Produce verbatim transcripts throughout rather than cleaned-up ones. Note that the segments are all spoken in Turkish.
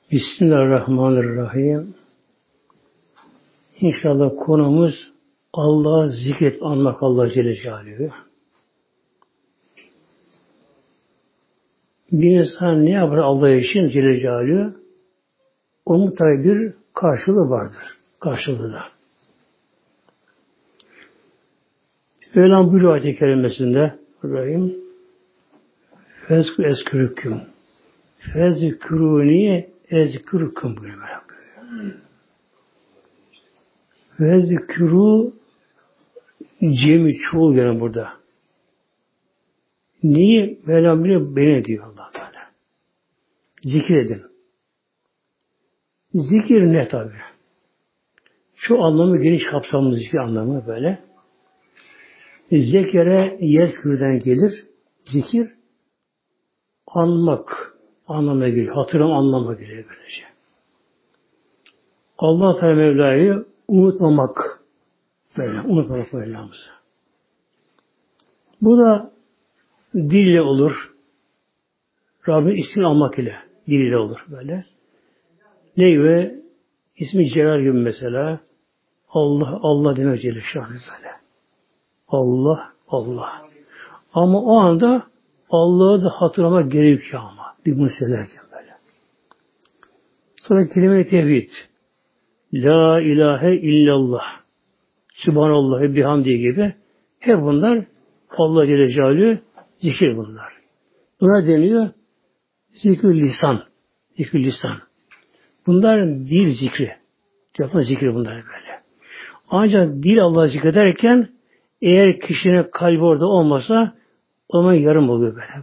Bismillahirrahmanirrahim. İnşallah konumuz Allah'ı zikret, anmak, Allah Celle Celaluhu. Bir insan ne yapar Allah için Celle Celaluhu? Onun tabi bir karşılığı vardır. Karşılığı da. Mevlam buyuruyor ayet-i kerimesinde Rahim Fezkü eskürüküm Fezkürûni ezkürüküm buyuruyor. Fezkürû cemi çoğul yani burada. Niye? Mevlam biliyor, beni diyor Allah Teala. Zikir edin. Zikir ne tabi? Şu anlamı geniş kapsamlı zikir anlamı böyle. Zekere yezkürden gelir. Zikir anmak anlamına geliyor. Hatırlam anlamına geliyor böylece. Allah Teala Mevla'yı unutmamak böyle. Unutmamak Mevlamızı. Bu da dil ile olur. Rabbin ismini almak ile dil ile olur böyle. Ne ve ismi Celal gibi mesela Allah Allah demek Celle Şanlı böyle. Allah Allah. Ama o anda Allah'ı da hatırlamak gerekiyor ama. Bir bunu söylerken böyle. Sonra kelime-i tevhid. La ilahe illallah. Sübhanallah ve bihamdi gibi. Hep bunlar Allah Celle Celaluhu zikir bunlar. Buna deniyor zikr lisan. Zikr lisan. Bunlar dil zikri. Yapılan zikri bunlar böyle. Ancak dil Allah'ı zikrederken eğer kişinin kalbi orada olmasa o zaman yarım oluyor böyle.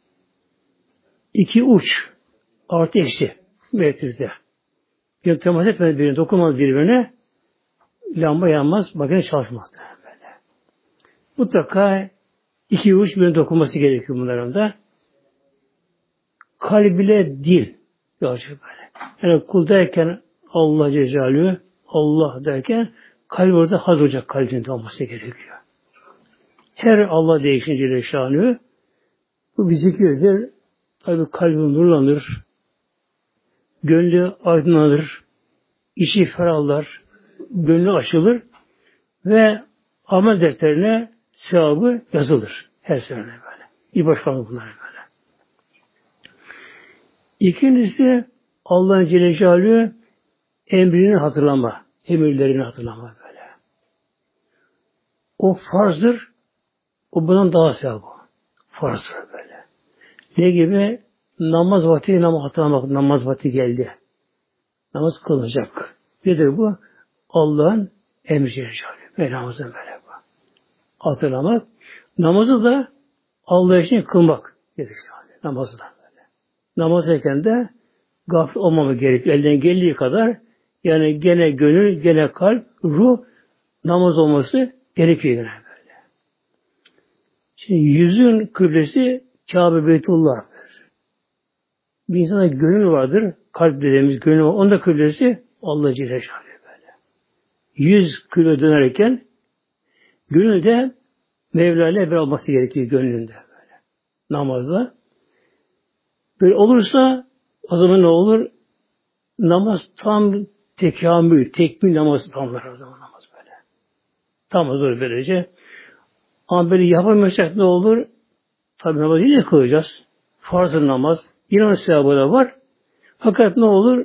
İki uç artı eksi metrede. Bir temas etmeden birine, dokunmaz birbirine lamba yanmaz, makine çalışmaz böyle. Mutlaka iki uç birbirine dokunması gerekiyor bunların da. Kalb ile dil yapacak böyle. Yani kul derken Allah Celle Celaluhu, Allah derken kalp orada haz olacak, kalbinde olması gerekiyor. Her Allah değişince Celle Şanı bu bir zikirdir. Tabi kalbim nurlanır, gönlü aydınlanır, içi ferahlar, gönlü açılır ve amel defterine sevabı yazılır. Her sene böyle. İyi başkanlık bunlar böyle. İkincisi Allah'ın Celle Celaluhu emrini hatırlama, emirlerini hatırlama böyle. O farzdır. O bundan daha sevabı. Farzdır böyle. Ne gibi? Namaz vakti namaz hatırlamak. Namaz vakti geldi. Namaz kılınacak. Nedir bu? Allah'ın emri Celle Celaluhu. Mevlamızın böyle bu. Hatırlamak. Namazı da Allah için kılmak gerekiyor. Namazı da böyle. Namaz ederken de gafil olmama gerekiyor. Elden geldiği kadar yani gene gönül, gene kalp, ruh namaz olması gerekiyor gene böyle. Şimdi yüzün kıblesi Kabe Beytullah. Bir insana gönül vardır. Kalp dediğimiz gönül var. Onun da kıblesi Allah Celle Celaluhu böyle. Yüz kıble dönerken gönül de Mevla ile beraber olması gerekiyor gönlünde böyle. Namazda. Böyle olursa o zaman ne olur? Namaz tam tekamül, tekmil namazı tamlar o zaman namaz böyle. Tam hazır böylece. Ama böyle yapamıyorsak ne olur? Tabi namazı yine kılacağız. Farz-ı namaz. Yine onun sevabı da var. Fakat ne olur?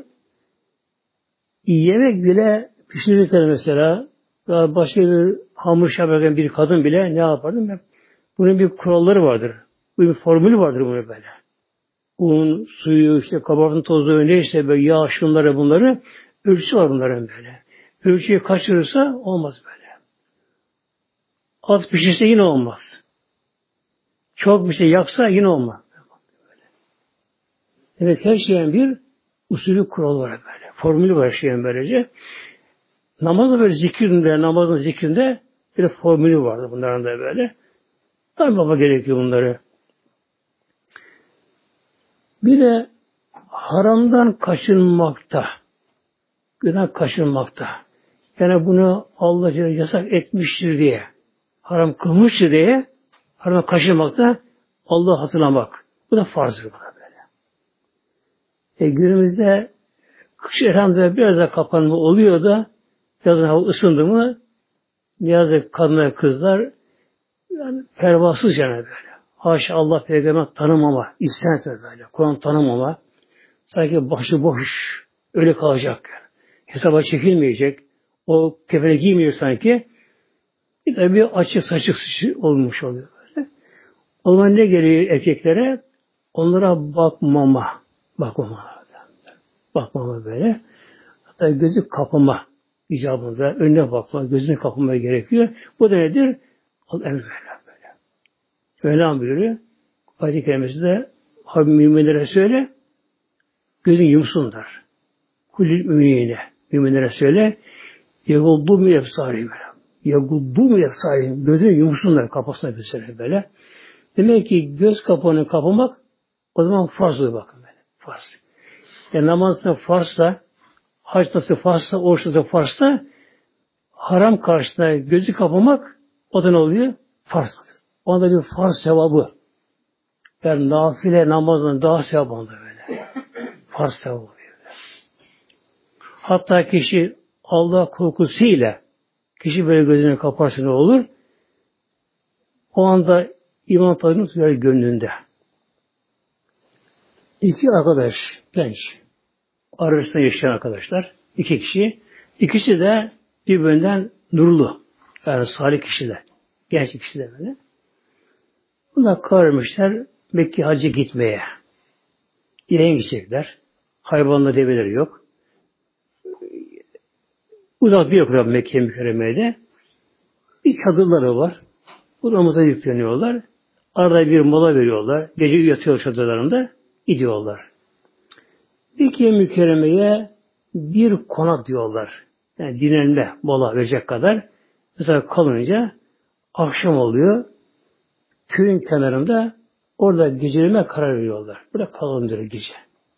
Yemek bile pişirirken mesela ya başka bir hamur yaparken bir kadın bile ne yapardı? Bunun bir kuralları vardır. Bunun bir formülü vardır bunu böyle. Un, suyu, işte kabartma tozu, neyse böyle yağ, şunları bunları ölçüsü var bunların böyle. Ölçüyü kaçırırsa olmaz böyle. Az pişirse yine olmaz. Çok bir şey yaksa yine olmaz. Evet her şeyin bir usulü kural var böyle. Formülü var her şeyin böylece. Namazda böyle zikrinde, namazın zikrinde bir formülü vardı bunların da böyle. Tabi baba gerekiyor bunları. Bir de haramdan kaçınmakta. Günah kaçınmakta. Yani bunu Allah yasak etmiştir diye, haram kılmıştır diye haram kaçınmakta Allah'ı hatırlamak. Bu da farzdır bana böyle. E günümüzde Kış elhamdülillah biraz da kapanma oluyor da yazın hava ısındı mı ne yazık kadınlar kızlar yani pervasızca böyle. Haşa Allah peygamber tanımama, isyan böyle. Kur'an tanımama. Sanki başı boş öyle kalacak. Hesaba çekilmeyecek. O kefene giymiyor sanki. Bir de bir açık saçık olmuş oluyor böyle. O zaman ne geliyor erkeklere? Onlara bakmama. Bakmama. Bakmama böyle. Hatta gözü kapama icabında. Önüne bakma, gözüne kapama gerekiyor. Bu da nedir? Allah emir böyle. Mevlam buyuruyor. Ayet-i kerimesi de Habib müminlere söyle gözün yumsunlar. Kulül müminine müminlere söyle yaguddu mi efsarihim yaguddu mi efsarihim gözünü yumsunlar kapasına bir sene böyle. Demek ki göz kapağını kapamak o zaman farz oluyor bakın böyle. Farz. Yani namazda farzsa hac nasıl farzsa oruç nasıl farzsa haram karşısında gözü kapamak o da ne oluyor? Farz. Onda bir farz sevabı. Yani nafile namazın daha sevabı onda böyle. Farz sevabı oluyor. Hatta kişi Allah korkusuyla kişi böyle gözünü kaparsa ne olur? O anda iman tadını duyar gönlünde. İki arkadaş, genç, arasında yaşayan arkadaşlar, iki kişi, ikisi de birbirinden nurlu, yani salih kişiler, genç kişi de böyle. Bunlar kararmışlar Mekke hacı gitmeye. İneğe gidecekler. Hayvanla develeri yok. Uzak bir yok Mekke mükerremede. Bir çadırları var. Bu namaza yükleniyorlar. Arada bir mola veriyorlar. Gece yatıyor çadırlarında. Gidiyorlar. Mekke mükerremeye bir konak diyorlar. Yani dinlenme, mola verecek kadar. Mesela kalınca akşam oluyor. Köyün kenarında orada geceleme karar veriyorlar. Burada kalalım diyor gece.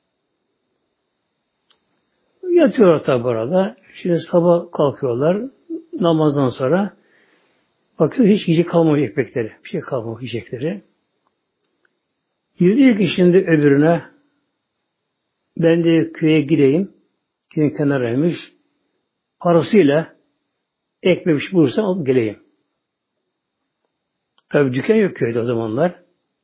Yatıyorlar tabi orada. Şimdi sabah kalkıyorlar. Namazdan sonra bakıyor hiç gece kalmıyor ekmekleri. Bir şey kalmıyor yiyecekleri. Diyor ki şimdi öbürüne ben de köye gideyim. Köyün kenarıymış. Parasıyla ekmek bir şey bulursam alıp geleyim. Tabi dükkan yok köyde o zamanlar.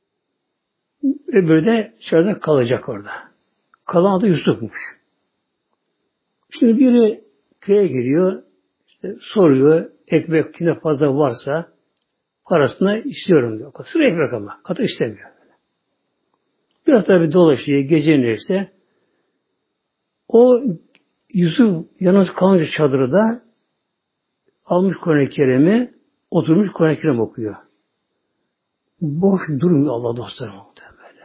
Öbürü de dışarıda kalacak orada. Kalan adı Yusuf'muş. Şimdi biri köye geliyor, işte soruyor, ekmek kime fazla varsa parasını istiyorum diyor. Sırf ekmek ama, katı istemiyor. Biraz tabi dolaşıyor, gecenirse o Yusuf yalnız kalınca çadırda almış Kur'an-ı Kerim'i, oturmuş Kur'an-ı Kerim okuyor. Boş durmuyor Allah dostlarım. Böyle.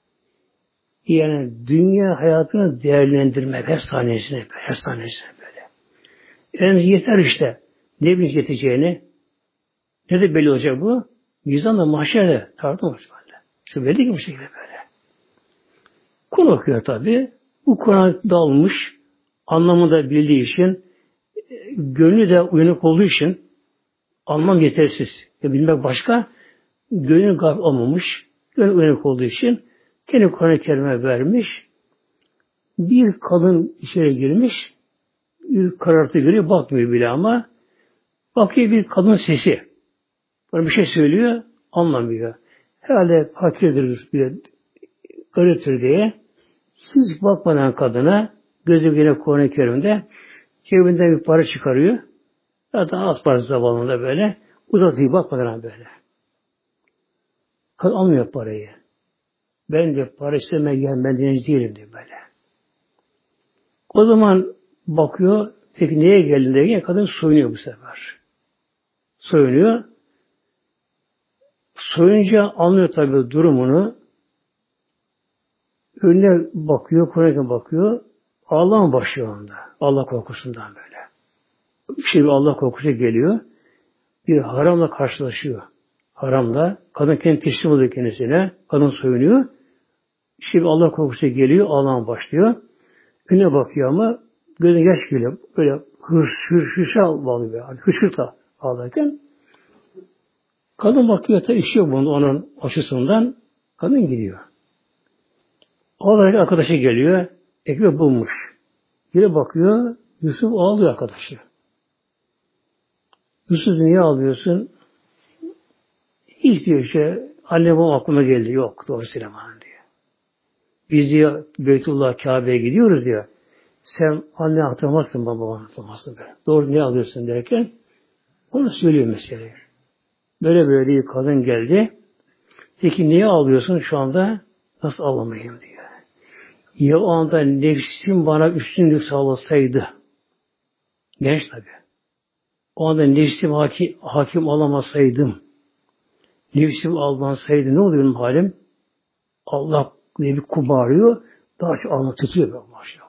Yani dünya hayatını değerlendirmek hep sahnesine böyle. Hep sahnesine böyle. Yani yeter işte. Ne bileyim yeteceğini. Ne de belli olacak bu? Mizanla mahşerde tartım olacak böyle. Şu belli ki bu şekilde böyle. Kur'an okuyor tabi. Bu Kur'an dalmış. Anlamı da bildiği için gönlü de uyanık olduğu için anlam yetersiz. Ya bilmek başka. Gönül gafil olmamış, gönül uyanık olduğu için kendi Kur'an-ı Kerim'e vermiş. Bir kadın içeri girmiş, bir karartı görüyor, bakmıyor bile ama bakıyor bir kadın sesi. Bana bir şey söylüyor, anlamıyor. Herhalde fakirdir diye, gariptir diye hiç bakmadan kadına gözü yine Kur'an-ı Kerim'de cebinden bir para çıkarıyor. Zaten az parası zamanında böyle uzatıyor bakmadan böyle. Kadın almıyor parayı. Ben de para istemeye gelen ben dinleyici değilim diyor böyle. O zaman bakıyor, peki neye geldin diye kadın soyunuyor bu sefer. Soyunuyor. Soyunca anlıyor tabii durumunu. Önüne bakıyor, Kur'an'a bakıyor. Allah'ın başlıyor onda. Allah korkusundan böyle. Bir şey bir Allah korkusu geliyor. Bir haramla karşılaşıyor. Haramla. Kadın kendi teslim oluyor kendisine. Kadın soyunuyor. Şimdi Allah korkusu geliyor. Allah'ın başlıyor. Önüne bakıyor ama gözüne yaş geliyor. Böyle hırs, hırs, hırsa bağlıyor. Yani hırsırta ağlarken. Kadın bakıyor da iş yok bunun onun açısından. Kadın gidiyor. Ağlarken arkadaşı geliyor. Ekmek bulmuş. Geri bakıyor, Yusuf ağlıyor arkadaşı. Yusuf niye ağlıyorsun? Hiçbir şey, annem o aklıma geldi. Yok, doğru Süleyman diyor. Biz diyor, Beytullah Kabe'ye gidiyoruz diyor. Sen anne hatırlamazsın, baba hatırlamazsın böyle. Doğru niye ağlıyorsun derken, onu söylüyor meseleyi. Böyle böyle değil, kadın geldi. Peki niye ağlıyorsun şu anda? Nasıl ağlamayayım diyor. Ya o anda nefsim bana üstünlük sağlasaydı, genç tabi. O anda nefsim hakim, hakim olamasaydım, nefsim aldansaydı ne oluyor benim halim? Allah diye bir kubarıyor, daha çok ağlamak tutuyor böyle maşallah.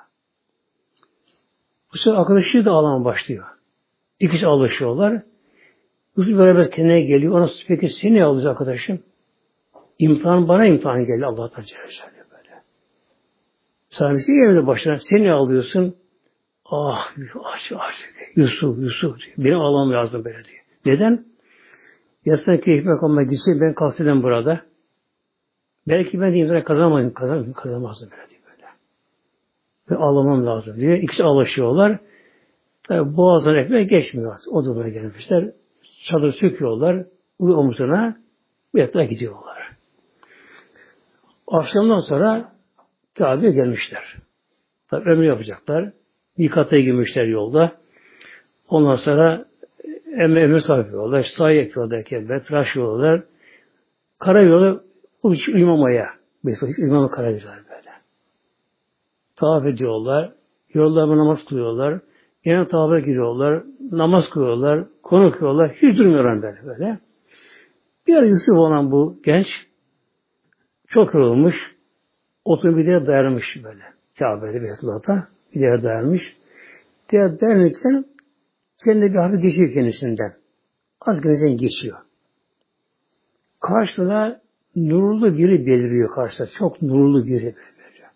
Bu sefer arkadaşı da ağlamaya başlıyor. İkisi alışıyorlar. Yusuf beraber kendine geliyor. Ona peki seni alacak arkadaşım? İmtihan bana imtihan geldi Allah'tan Celle böyle. Sahabesi yerine başına seni alıyorsun. Ah, aç, aç. Yusuf, Yusuf diyor. Benim ağlamam lazım böyle diyor. Neden? Yasına ki ekmek almaya gitsin ben kalktım burada. Belki ben de imtihan kazanmadım, kazanmadım, kazanmazdım böyle diyor böyle. Ve ağlamam lazım diyor. İkisi alışıyorlar. Tabi boğazdan ekmek geçmiyor artık. O duruma gelmişler. Çadır söküyorlar. Uyu omuzuna bir yatağa gidiyorlar. Akşamdan sonra Kabe'ye gelmişler. Tabi ömrü yapacaklar. Mikat'a girmişler yolda. Ondan sonra emme ömrü yapıyorlar. Sahi yapıyorlar. Kembe, tıraş yiyorlar. Karayolu hiç uyumamaya. Mesela hiç uyumama karayolular böyle. Tavaf ediyorlar. Yolda namaz kılıyorlar. Yine tavafa giriyorlar. Namaz kılıyorlar. Konu okuyorlar. Hiç durmuyorlar böyle böyle. Bir ara Yusuf olan bu genç çok yorulmuş. Oturup bir yere dayanmış böyle. Kabe'de Beytullah'ta bir yere dayanmış. Diğer dayanırken kendine bir hafif geçiyor kendisinden. Az gözden geçiyor. Karşıda nurlu biri beliriyor karşıda. Çok nurlu biri beliriyor.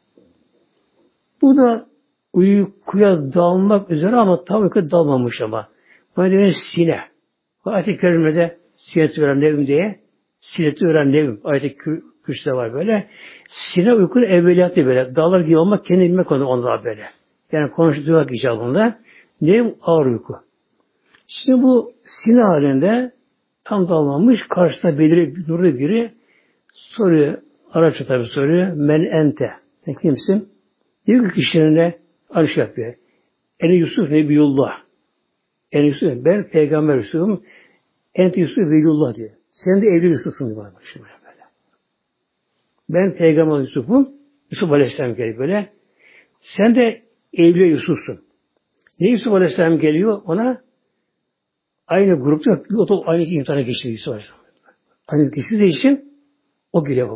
Bu da uykuya dalmak üzere ama tam uykuya dalmamış ama. Buna diyor sine. Ayet-i Kerime'de sinet-i öğren nevim diye sinet-i öğren nevim. Ayet-i Kürsi'de var böyle. Sine uykunun evveliyatı böyle. Dağlar gibi olmak kendi bilmek onu onlar böyle. Yani konuştuğu icabında nevim ağır uyku. Şimdi bu sine halinde tam dalmamış karşısında belirli nurlu biri soruyor. Arapça tabi soruyor. Men ente. Sen kimsin? Diyor ki kişilerine aynı şey yapıyor. Ene Yusuf Nebiyullah. Ene Yusuf ben peygamber Yusuf'um. Ente Yusuf Veliyullah diyor. Sen de evli Yusuf'sun diyor. Böyle. Ben peygamber Yusuf'um. Yusuf Aleyhisselam geliyor böyle. Sen de evli Yusuf'sun. Ne Yusuf Aleyhisselam geliyor ona? Aynı grupta o da aynı imtihana geçti Yusuf Aleyhisselam. Aynı geçtiği için o geliyor.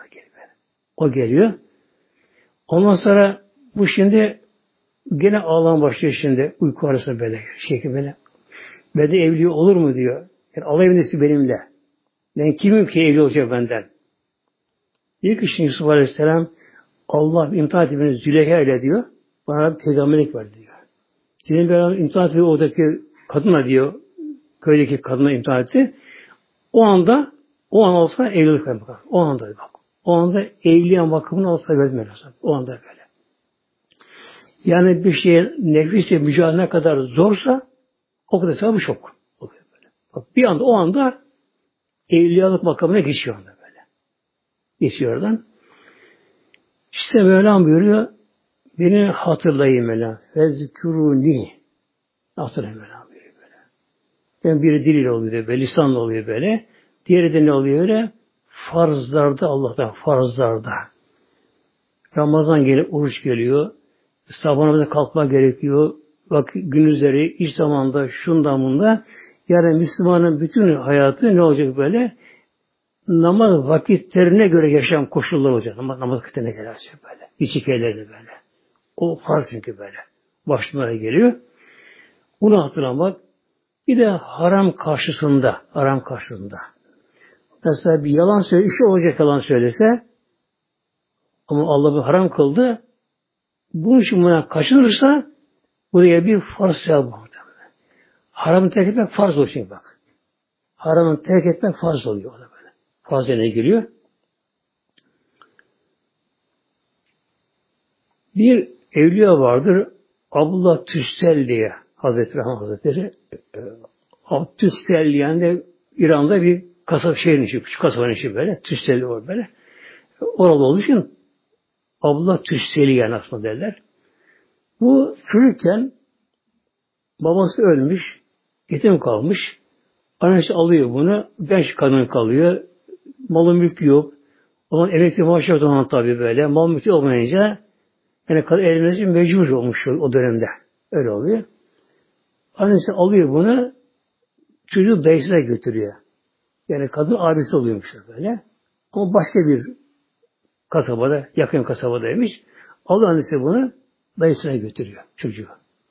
O geliyor. Ondan sonra bu şimdi gene ağlam başlıyor şimdi uyku arasında böyle şey böyle. Ben de evli olur mu diyor. Yani Allah evlisi benimle. Ben kimim ki evli olacak benden? Diyor ki şimdi Yusuf Aleyhisselam Allah imtihan etti beni Züleyha ile diyor. Bana bir peygamberlik verdi diyor. Senin beraber imtihan etti oradaki kadınla diyor. Köydeki kadına imtihan etti. O anda o an olsa evlilik vermek. O anda bak. O anda evliyan bakımını olsa verdim. O anda böyle. Yani bir şeye nefisle mücadele ne kadar zorsa o kadar sevabı çok. Böyle. Bak, bir anda o anda evliyalık makamına geçiyor anda böyle. Geçiyor oradan. İşte Mevlam buyuruyor beni hatırlayın Mevlam. Fezkuruni hatırlayın Mevlam buyuruyor böyle. Yani biri diliyle oluyor böyle, lisanla oluyor böyle. Diğeri de ne oluyor öyle? Farzlarda Allah'tan farzlarda. Ramazan gelip oruç geliyor. Sabah namazına kalkma gerekiyor. Bak gündüzleri, iş zamanda, şundan bunda. Yani Müslümanın bütün hayatı ne olacak böyle? Namaz vakitlerine göre yaşam koşulları olacak. Namaz, namaz vakitlerine gelecek böyle. İç hikayelerine böyle. O farz çünkü böyle. Başlılara geliyor. Bunu hatırlamak. Bir de haram karşısında, haram karşısında. Mesela bir yalan söyle, işi olacak yalan söylese ama Allah bir haram kıldı. Bunun için buna kaçınırsa buraya bir farz sevabı var. Haramı terk etmek farz oluyor şimdi bak. Haramı terk etmek farz oluyor orada böyle. Farz yerine giriyor. Bir Evliya vardır. Abdullah Tüssel diye Hazreti Rahman Hazretleri e, Tüssel yani de İran'da bir kasaba şehrin içi, küçük kasabanın içi böyle. Tüssel var böyle. Oralı olduğu için Abdullah Tüsseli yani aslında derler. Bu çocukken babası ölmüş, yetim kalmış. Annesi alıyor bunu, genç kadın kalıyor. Malı mülkü yok. O zaman emekli maaşı yok o zaman tabii böyle. Mal mülkü olmayınca yani kadın evlenmesi mecbur olmuş o dönemde. Öyle oluyor. Annesi alıyor bunu, çocuğu dayısına götürüyor. Yani kadın abisi oluyormuş böyle. Ama başka bir kasabada, yakın kasabadaymış. Alıyor annesi bunu, dayısına götürüyor çocuğu.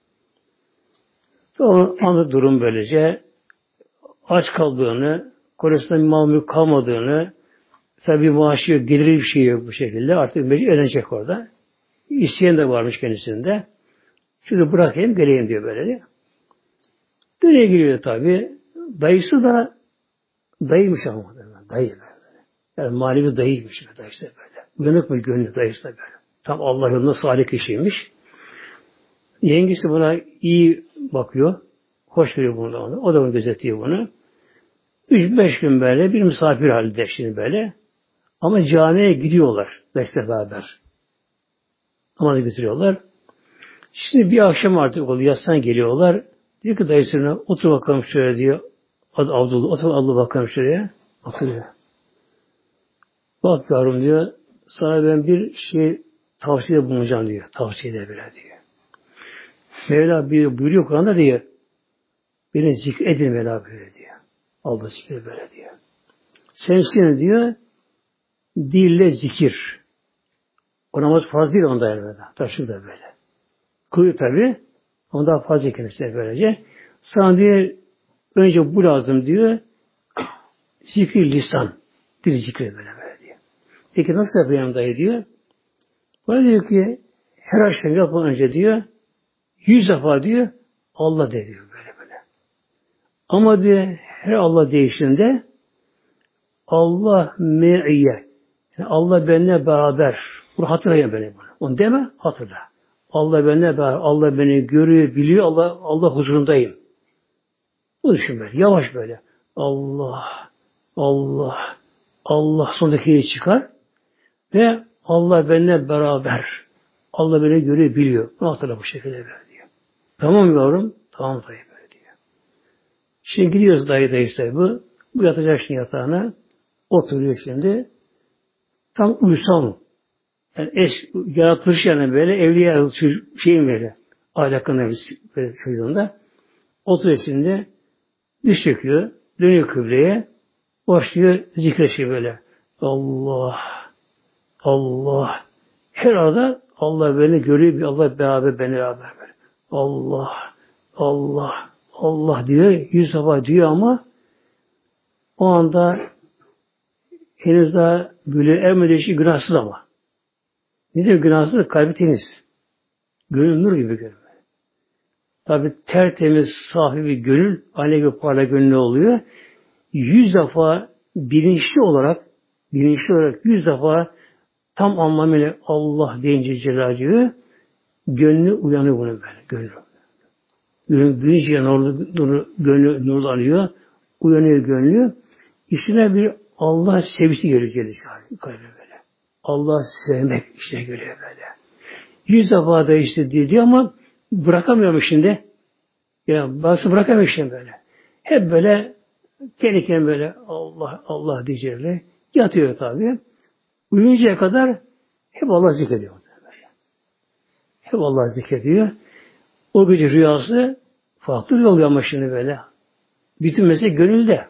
Sonra anlık durum böylece aç kaldığını, kocasında bir mal mülk kalmadığını, tabi maaşı yok, geliri bir şey yok bu şekilde. Artık mecbur ödenecek orada. İsteyen de varmış kendisinde. Şunu bırakayım, geleyim diyor böyle. Nereye giriyor tabi? Dayısı da dayıymış ama. Dayı böyle. Yani manevi dayıymış. Dayısı da böyle. Uyanık mı gönlü dayısı da böyle. Tam Allah yolunda salih kişiymiş. Yengesi buna iyi bakıyor. Hoş görüyor bunu da onu. O da bunu gözetiyor bunu. Üç beş gün böyle bir misafir halinde şimdi böyle. Ama camiye gidiyorlar. Bekle beraber. Ama da götürüyorlar. Şimdi bir akşam artık oluyor. Yatsana geliyorlar. Diyor ki dayısına otur bakalım şöyle diyor. Adı Abdullah. Otur Allah bakalım şuraya. Oturuyor. Bak yavrum diyor. Sana ben bir şey tavsiye bulunacağım diyor. Tavsiye de böyle diyor. Mevla bir buyuruyor Kur'an'da diyor. Beni zikredin Mevla böyle diyor. Allah zikredin böyle diyor. Sen diyor dille zikir. O namaz farz değil onda yani. Taşı da böyle. Kılıyor tabi. Ondan fazla kendisi böylece. Sana diyor önce bu lazım diyor. Zikir lisan. Dil zikir böyle böyle diyor. Peki nasıl yapayım dayı diyor. Bana diyor ki her akşam yapmadan önce diyor yüz defa diyor Allah de diyor böyle böyle. Ama diyor her Allah değiştiğinde Allah me'iyye. Yani Allah benimle beraber. Bunu hatırlayın böyle bunu. Onu deme hatırla. Allah benimle beraber. Allah beni görüyor, biliyor. Allah Allah huzurundayım. Bu düşün böyle. Yavaş böyle. Allah, Allah, Allah sondaki çıkar ve Allah benimle beraber. Allah beni görüyor, biliyor. Bunu hatırla bu şekilde böyle diyor. Tamam yavrum. Tamam dayı böyle diyor. Şimdi gidiyoruz dayı dayı bu. Bu yatacak şimdi yatağına. Oturuyor şimdi. Tam uysal. Yani eş, yaratılış yani böyle evliya şeyin böyle. Ahlakında böyle çocuğunda. Oturuyor şimdi. Diş çekiyor. Dönüyor kıbleye. Başlıyor zikreşi böyle. Allah. Allah. Her arada Allah beni görüyor. Allah beraber beni beraber. Böyle. Allah. Allah. Allah diyor. Yüz defa diyor ama o anda henüz daha böyle ermediği için günahsız ama. Nedir günahsız? Kalbi temiz. Gönül nur gibi gönül. Tabi tertemiz, safi bir gönül, aynı gibi parlak gönlü oluyor. Yüz defa bilinçli olarak, bilinçli olarak yüz defa tam anlamıyla Allah deyince Celal'cığı gönlü uyanıyor bunu böyle. Gönlü. Gönlü duyunca nurlu, gönlü nurlanıyor. Uyanıyor gönlü. İçine bir Allah sevgisi geliyor. geliyor kalbe böyle. Allah sevmek işte geliyor böyle. Yüz defa da işte diyor ama bırakamıyorum şimdi. Ya bazı bırakamıyorum şimdi böyle. Hep böyle kendi kendine böyle Allah Allah diyeceğiyle yatıyor tabi. Uyuncaya kadar hep Allah zikrediyor. Böyle. Hep Allah zikrediyor. O gece rüyası farklı bir oluyor ama şimdi böyle. Bütün mesele gönülde.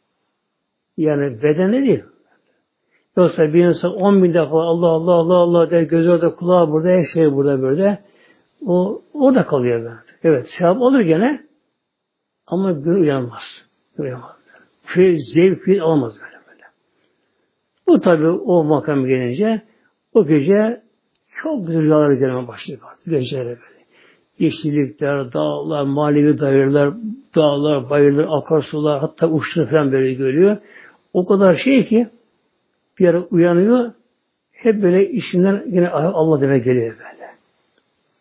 Yani bedende değil. Yoksa bir insan on bin defa Allah Allah Allah Allah der, gözü orada, kulağı burada, her şey burada böyle. O orada kalıyor böyle. Evet, sevap olur gene ama gönül uyanmaz. Uyanmaz. Şey, zevk, alamaz böyle böyle. Bu tabi o makam gelince o gece çok güzel rüyalar gelmeye başlıyor. Geceleri böyle. Yeşillikler, dağlar, manevi dairler, dağlar, bayırlar, akarsular, hatta uçları falan böyle görüyor. O kadar şey ki bir ara uyanıyor, hep böyle işinden yine Allah demek geliyor böyle.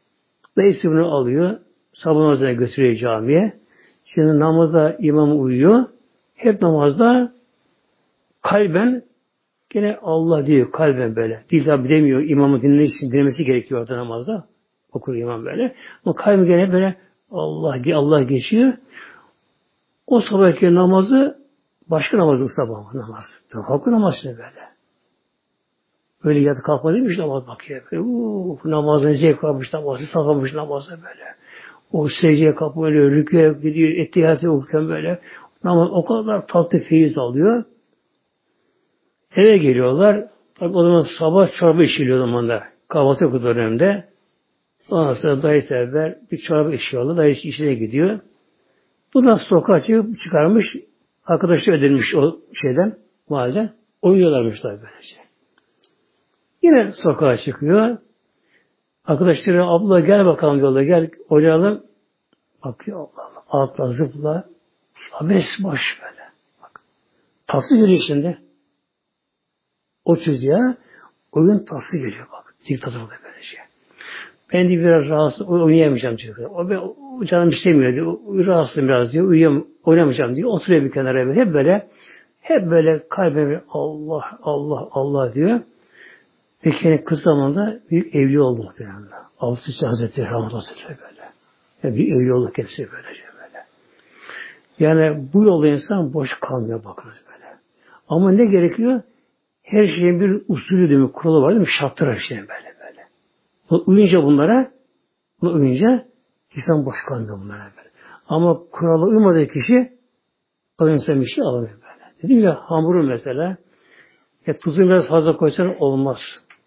Dayısı bunu alıyor. Sabah namazına götürüyor camiye. Şimdi namazda imam uyuyor. Hep namazda kalben gene Allah diyor kalben böyle. Dil tabi demiyor. İmamı dinlemesi, dinlemesi gerekiyor orada namazda. Okur imam böyle. Ama kalben gene böyle Allah Allah geçiyor. O sabahki namazı başka namazı sabah namazı. Hakkı namazı böyle. Böyle yatıp kalkma demiş namaz bakıyor. Uuu namazın zevk kalmış namazı, saklamış namazı böyle. O secdeye kalkıp böyle rüküye gidiyor, ettihiyatı okurken böyle. Namaz o kadar tatlı feyiz alıyor. Eve geliyorlar. Tabi o zaman sabah çorba içiliyor o zaman da. Kahvaltı okuduğu dönemde. Ondan sonra dayı sefer bir çorba içiyorlar. Dayı işine gidiyor. Bu da sokağa çıkıp çıkarmış. Arkadaşlar ödenmiş o şeyden, mahalleden. Oynuyorlarmış tabi böylece. Yine sokağa çıkıyor. Arkadaşları abla gel bakalım diyorlar. Gel oynayalım. Bakıyor Allah Allah. Atla zıpla. Abes boş böyle. Bak. Tası geliyor şimdi. O çocuğa oyun tası geliyor bak. Diktatör da böyle şey. Ben de biraz rahatsız oynayamayacağım çünkü. O, ben, o canım istemiyor diyor. Rahatsızım biraz diyor. Uyuyam, oynamayacağım diyor. Oturuyor bir kenara böyle. Hep böyle hep böyle kalbime Allah Allah Allah diyor. Ve kendi kız zamanında büyük evli oldu muhtemelen. Altı Hazretleri Rahmet Hazretleri böyle. Yani bir evli oldu hepsi böylece böyle. Yani bu yolda insan boş kalmıyor bakınız böyle. Ama ne gerekiyor? Her şeyin bir usulü değil mi? Kuralı var değil mi? Şartlar her şeyin böyle böyle. Uyunca bunlara buna uyunca insan boş kalmıyor bunlara böyle. Ama kurala uymadığı kişi o insan bir şey alamıyor böyle. Dedim ya hamuru mesela ya tuzunu biraz fazla koysan olmaz.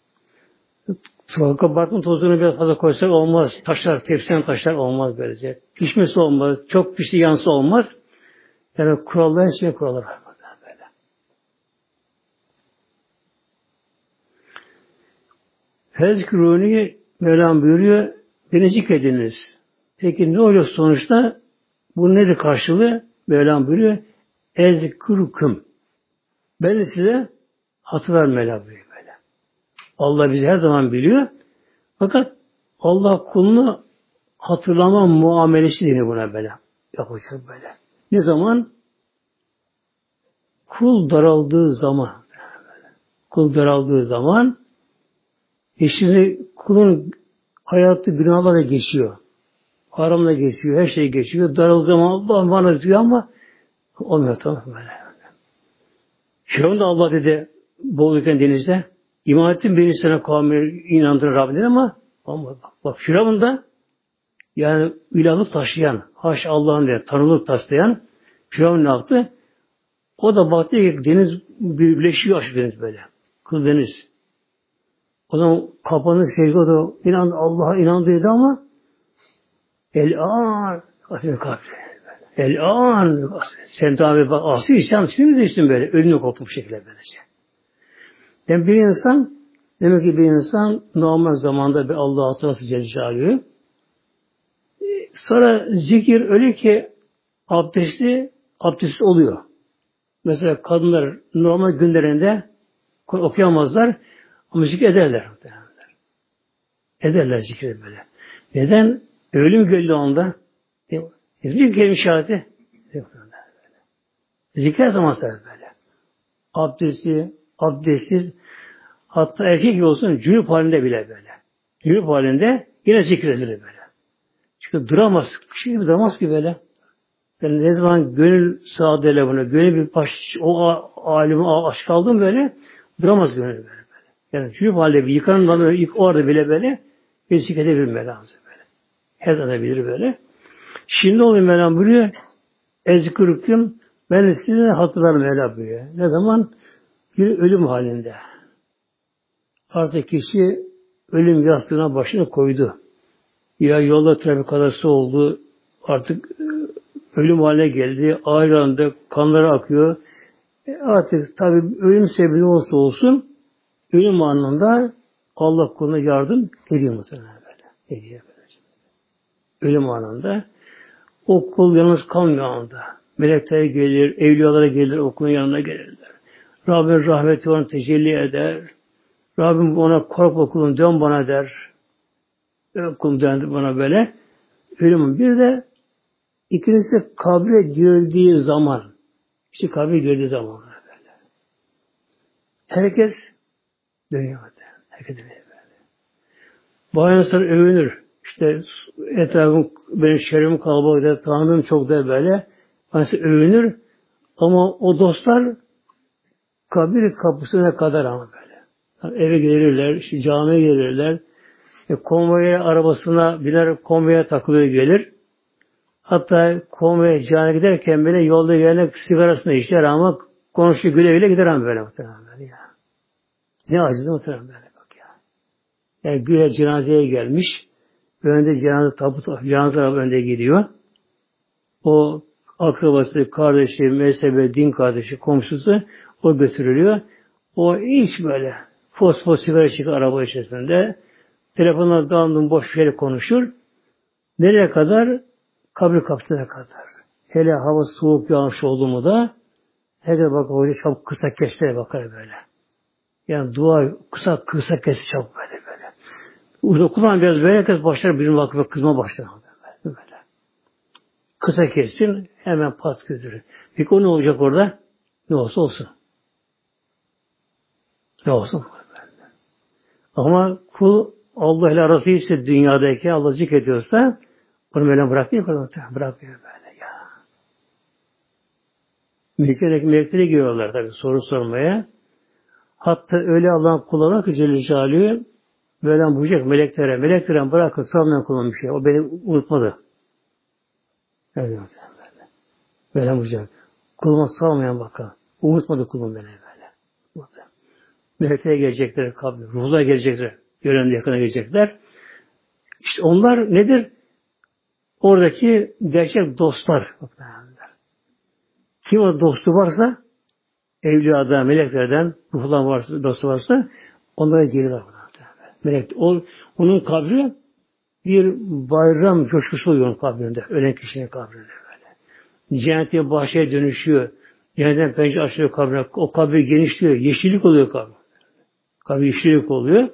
Kabartma tozunu biraz fazla koysak olmaz. Taşlar, tepsiden taşlar olmaz böylece. Pişmesi olmaz. Çok pişti yansı olmaz. Yani kurallar için kurallar var böyle. Fezkuruni Mevlam buyuruyor. Beni zikrediniz. Peki ne oluyor sonuçta? Bu nedir karşılığı? Mevlam buyuruyor. Ezkurkum. Ben de size hatırlar Mevlam buyuruyor böyle. Allah bizi her zaman biliyor. Fakat Allah kulunu hatırlama muamelesi deniyor buna böyle. Yapacak böyle. Ne zaman? Kul daraldığı zaman. Kul daraldığı zaman e şimdi kulun hayatı günahlarla geçiyor. Haramla geçiyor. Her şey geçiyor. Daraldığı zaman Allah bana diyor ama olmuyor tamam böyle. Firavun da Allah dedi boğulurken denizde İman ettim beni sana kavmine inandırır Rabbine ama ama bak, bak Firavun da yani ilahlık taşıyan, haş Allah'ın diye tanrılık taşıyan Firavun ne yaptı? O da baktı ki deniz birleşiyor aşık deniz böyle. Kız deniz. O zaman kapanı secde o da inandı, Allah'a inandıydı ama el-an el-an sen tabi bak asi İslam şimdi değiştin böyle. Ölümle kopmuş şekilde böylece. Yani bir insan, demek ki bir insan normal zamanda bir Allah'a hatırası Celle sonra zikir öyle ki abdestli, abdestli oluyor. Mesela kadınlar normal günlerinde okuyamazlar ama zikir ederler. Ederler zikir böyle. Neden? Ölüm geldi onda. Zikir kelime şahidi. Zikir zaman böyle. Abdestli, abdestsiz, hatta erkek olsun cünüp halinde bile böyle. Cünüp halinde yine zikredilir böyle. Çünkü duramaz. Kişi duramaz ki böyle. Yani ne zaman gönül saadeyle bunu, gönül bir baş, o alime aşk aldım böyle, duramaz gönül böyle. böyle. Yani cünüp halinde bir yıkanmadan böyle, yık orada bile böyle, bir zikredebilme lazım böyle. Her zaman bilir böyle. Şimdi oluyor Mevlam buyuruyor, ezkürküm, ben size hatırlarım Mevlam buyuruyor. Ne zaman? Bir ölüm halinde. Artık kişi ölüm yastığına başını koydu. Ya yolda trafik kazası oldu. Artık ölüm haline geldi. Ağrılandı. Kanları akıyor. E artık tabi ölüm sebebi olsa olsun ölüm anında Allah kuluna yardım ediyor muhtemelen böyle. Ediyor böyle. Ölüm anında o kul yalnız kalmıyor anda. Melekler gelir, evliyalara gelir, o kulun yanına gelirler. Rabbin rahmeti ona tecelli eder. Rabbim ona korkma kulum dön bana der. kum dendi bana böyle. Ölümün bir de ikincisi kabre girdiği zaman. İşte kabre girdiği zaman böyle. Herkes dönüyor. Herkes dönüyor böyle. Bayan sonra övünür. İşte etrafım, benim şerrim kalabalık da, tanıdığım çok da böyle. Bayan övünür. Ama o dostlar kabir kapısına kadar ama böyle. Yani eve gelirler, işte camiye gelirler. E, konvoya arabasına biner, konvoya takılıyor gelir. Hatta konvoya camiye giderken bile yolda gelene sigarasını içer ama konuşu güle güle gider ama böyle muhtemelen böyle ya. Ne aciz muhtemelen böyle bak ya. Yani güya cenazeye gelmiş. Önde cenaze tabut, cenaze araba önde gidiyor. O akrabası, kardeşi, mezhebe, din kardeşi, komşusu o götürülüyor. O hiç böyle fos fos sigara çıkıyor araba içerisinde. Telefonla dağıldım boş yere konuşur. Nereye kadar? Kabir kapısına kadar. Hele hava soğuk yağış oldu mu da herkes bakar hoca çok kısa keslere bakar böyle. Yani dua kısa kısa kesti çok böyle böyle. Uzun kulağın biraz böyle herkes başlar birine bakıp kızma başlar. Böyle. böyle. Kısa kessin hemen pat götürür. Peki o ne olacak orada? Ne olsa olsun. Ne olsun. Böyle. Ama kul Allah ile arası ise dünyadaki Allah zikrediyorsa bunu böyle bırakmıyor. Bırakmıyor böyle ya. Melekler, meleklere giriyorlar tabii soru sormaya. Hatta öyle Allah'ın kullarına ki Celle Celaluhu böyle buyacak meleklere. Meleklere bırakın sormayan kulum bir şey. O beni unutmadı. Öyle böyle. Böyle buyacak. Kuluma sormayan bakın. Unutmadı kulum beni böyle. Meleklere gelecekler kabir. Ruhlar gelecekler. Gören yakına gelecekler. İşte onlar nedir? Oradaki gerçek dostlar. Kim o dostu varsa evliyadan, meleklerden ruhlar varsa, dostu varsa onlara gelirler. Melek, o, onun kabri bir bayram coşkusu oluyor onun kabrinde. Ölen kişinin kabrinde böyle. Cennetin bahçeye dönüşüyor. Cennetten pencere açılıyor kabrine. O kabri genişliyor. Yeşillik oluyor kabri. Kabri yeşillik oluyor.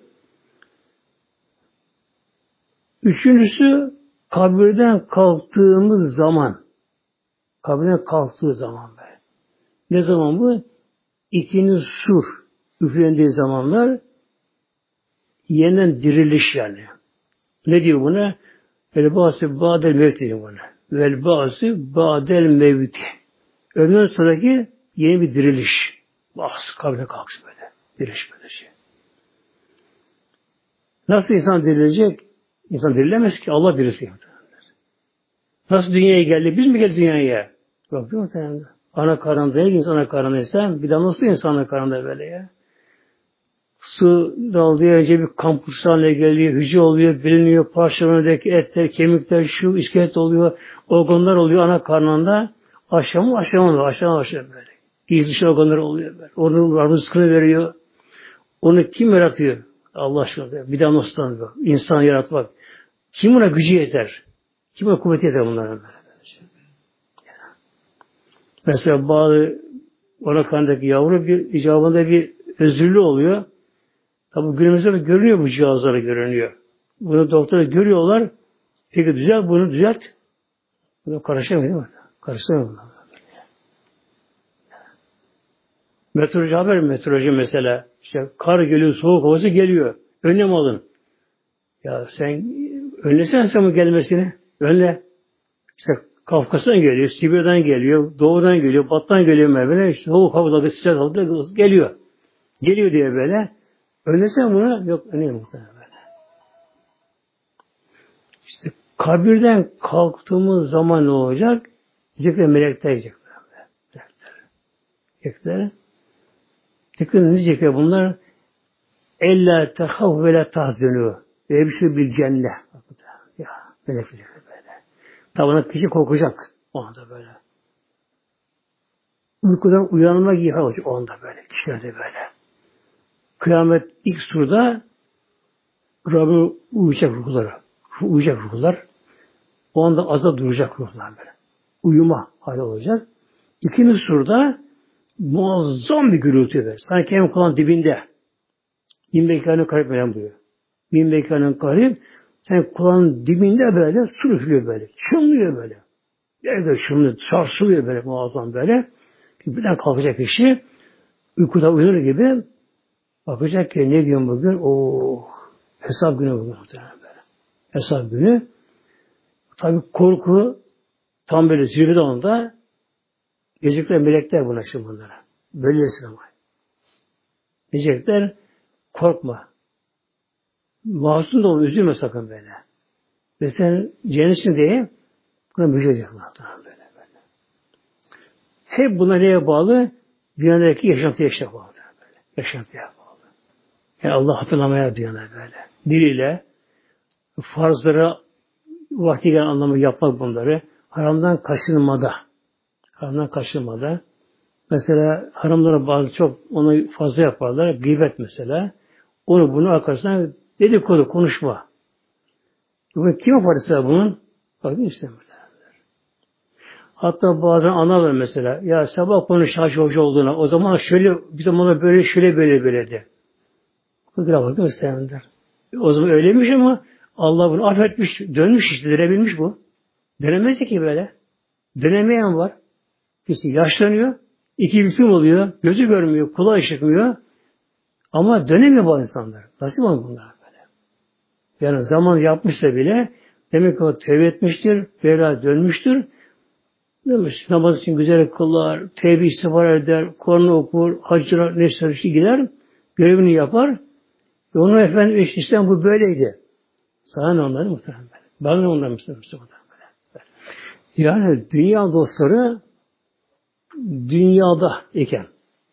Üçüncüsü kabirden kalktığımız zaman. Kabirden kalktığı zaman böyle. Ne zaman bu? İkinci sur üflendiği zamanlar yeniden diriliş yani. Ne diyor buna? Vel ba'si ba'del mevti diyor buna. Vel ba'si ba'del mevti. Ölümden sonraki yeni bir diriliş. Bas kabirden kalksın böyle. Diriliş böyle şey. Nasıl insan dirilecek? İnsan dirilemez ki. Allah diriltiyor. Nasıl dünyaya geldi? Biz mi geldik dünyaya? Yok değil mi? Ana karnında değil, insan ana karnındaysa bir damla su insan ana karnında böyle ya. Su daldığı önce bir kampüs haline geliyor, hücre oluyor, biliniyor, parçalarındaki etler, kemikler, şu iskelet oluyor, organlar oluyor ana karnında. Aşama aşama aşama aşama böyle. Gizli organlar oluyor böyle. Onun rızkını veriyor. Onu kim yaratıyor? Allah aşkına. Bir damla sudan böyle. İnsan yaratmak. Kim buna gücü yeter? Kim buna kuvveti yeter bunlara böyle? Mesela bazı ana karnındaki yavru bir icabında bir özürlü oluyor. Tabi günümüzde de görünüyor bu cihazlara görünüyor. Bunu doktora görüyorlar. Peki düzelt bunu düzelt. Bunu karışamıyor değil mi? Karışamıyor. Meteoroloji haber mi? Meteoroloji mesela. İşte kar geliyor, soğuk havası geliyor. Önlem alın. Ya sen önlesen sen bu gelmesini. Önle. İşte Kafkas'tan geliyor, Sibirya'dan geliyor, Doğu'dan geliyor, Batı'dan geliyor böyle. İşte soğuk havalarda, sıcak havalarda geliyor. Geliyor diye böyle. Önlesen bunu, yok önleyim muhtemelen böyle. İşte kabirden kalktığımız zaman ne olacak? Diyecekler melekler diyecekler. Diyecekler. Diyecekler ne diyecekler bunlar? Ella tehav ve la tahzenu. Ve bir şey bil cennet. Ya melek diyecekler böyle. Tabi kişi korkacak. O anda böyle. Uykudan uyanmak iyi olacak o anda böyle. Kişilerde böyle. Kıyamet ilk surda Rabbim uyuyacak ruhları. Uyuyacak ruhlar. O anda azap duracak ruhlar böyle. Uyuma hali olacak. İkinci surda muazzam bir gürültü ver. Sanki hem kulağın dibinde. Bin bekanın garip veren buyuruyor. Bin bekanın garip Sen kulağın dibinde böyle su üflüyor böyle. Çınlıyor böyle. Böyle şunu sarsılıyor böyle muazzam böyle. Birden kalkacak kişi uykuda uyanır gibi bakacak ki ne diyorum bugün? Oh, hesap günü bugün böyle. Hesap günü. Tabi korku tam böyle zirvede onda gelecekler melekler buna şimdi bunlara. Böylesin ama. Diyecekler korkma. Masum da ol, üzülme sakın böyle. Ve sen cennetsin diye buna müjde böyle böyle. Hep buna neye bağlı? Dünyadaki yaşantı yaşa bağlı. Böyle. Yaşantıya bağlı. Yani Allah hatırlamaya dünyada böyle. Diliyle farzları vakti gelen anlamı yapmak bunları. Haramdan kaçınmada. Haramdan kaçınmada. Mesela haramlara bazı çok onu fazla yaparlar. Gıybet mesela. Onu bunu arkasından dedikodu konuşma. Bu kim yaparsa bunun? Bakın işte. Hatta bazen anlarlar mesela. Ya sabah konuş Hacı Hoca olduğuna. O zaman şöyle bir zamanda böyle şöyle böyle böyle de. Bakın bakın isteyenler. O zaman öyleymiş ama Allah bunu affetmiş, dönmüş işte, dönebilmiş bu. Dönemezdi ki böyle. Dönemeyen var. Kişi yaşlanıyor, iki büklüm oluyor, gözü görmüyor, kulağı işitmiyor. Ama dönemiyor bu insanlar. Nasıl var bunlar böyle? Yani zaman yapmışsa bile demek ki o tevbe etmiştir, Mevla dönmüştür. Demiş, namaz için güzel kılar, tevbe istiğfar eder, Kur'an okur, hacıra, nefsler gider, görevini yapar. Ve onun efendim eşlisten bu böyleydi. Sana ne onları muhtemelen böyle. Bana ne onları muhtemelen böyle. Yani dünya dostları dünyada iken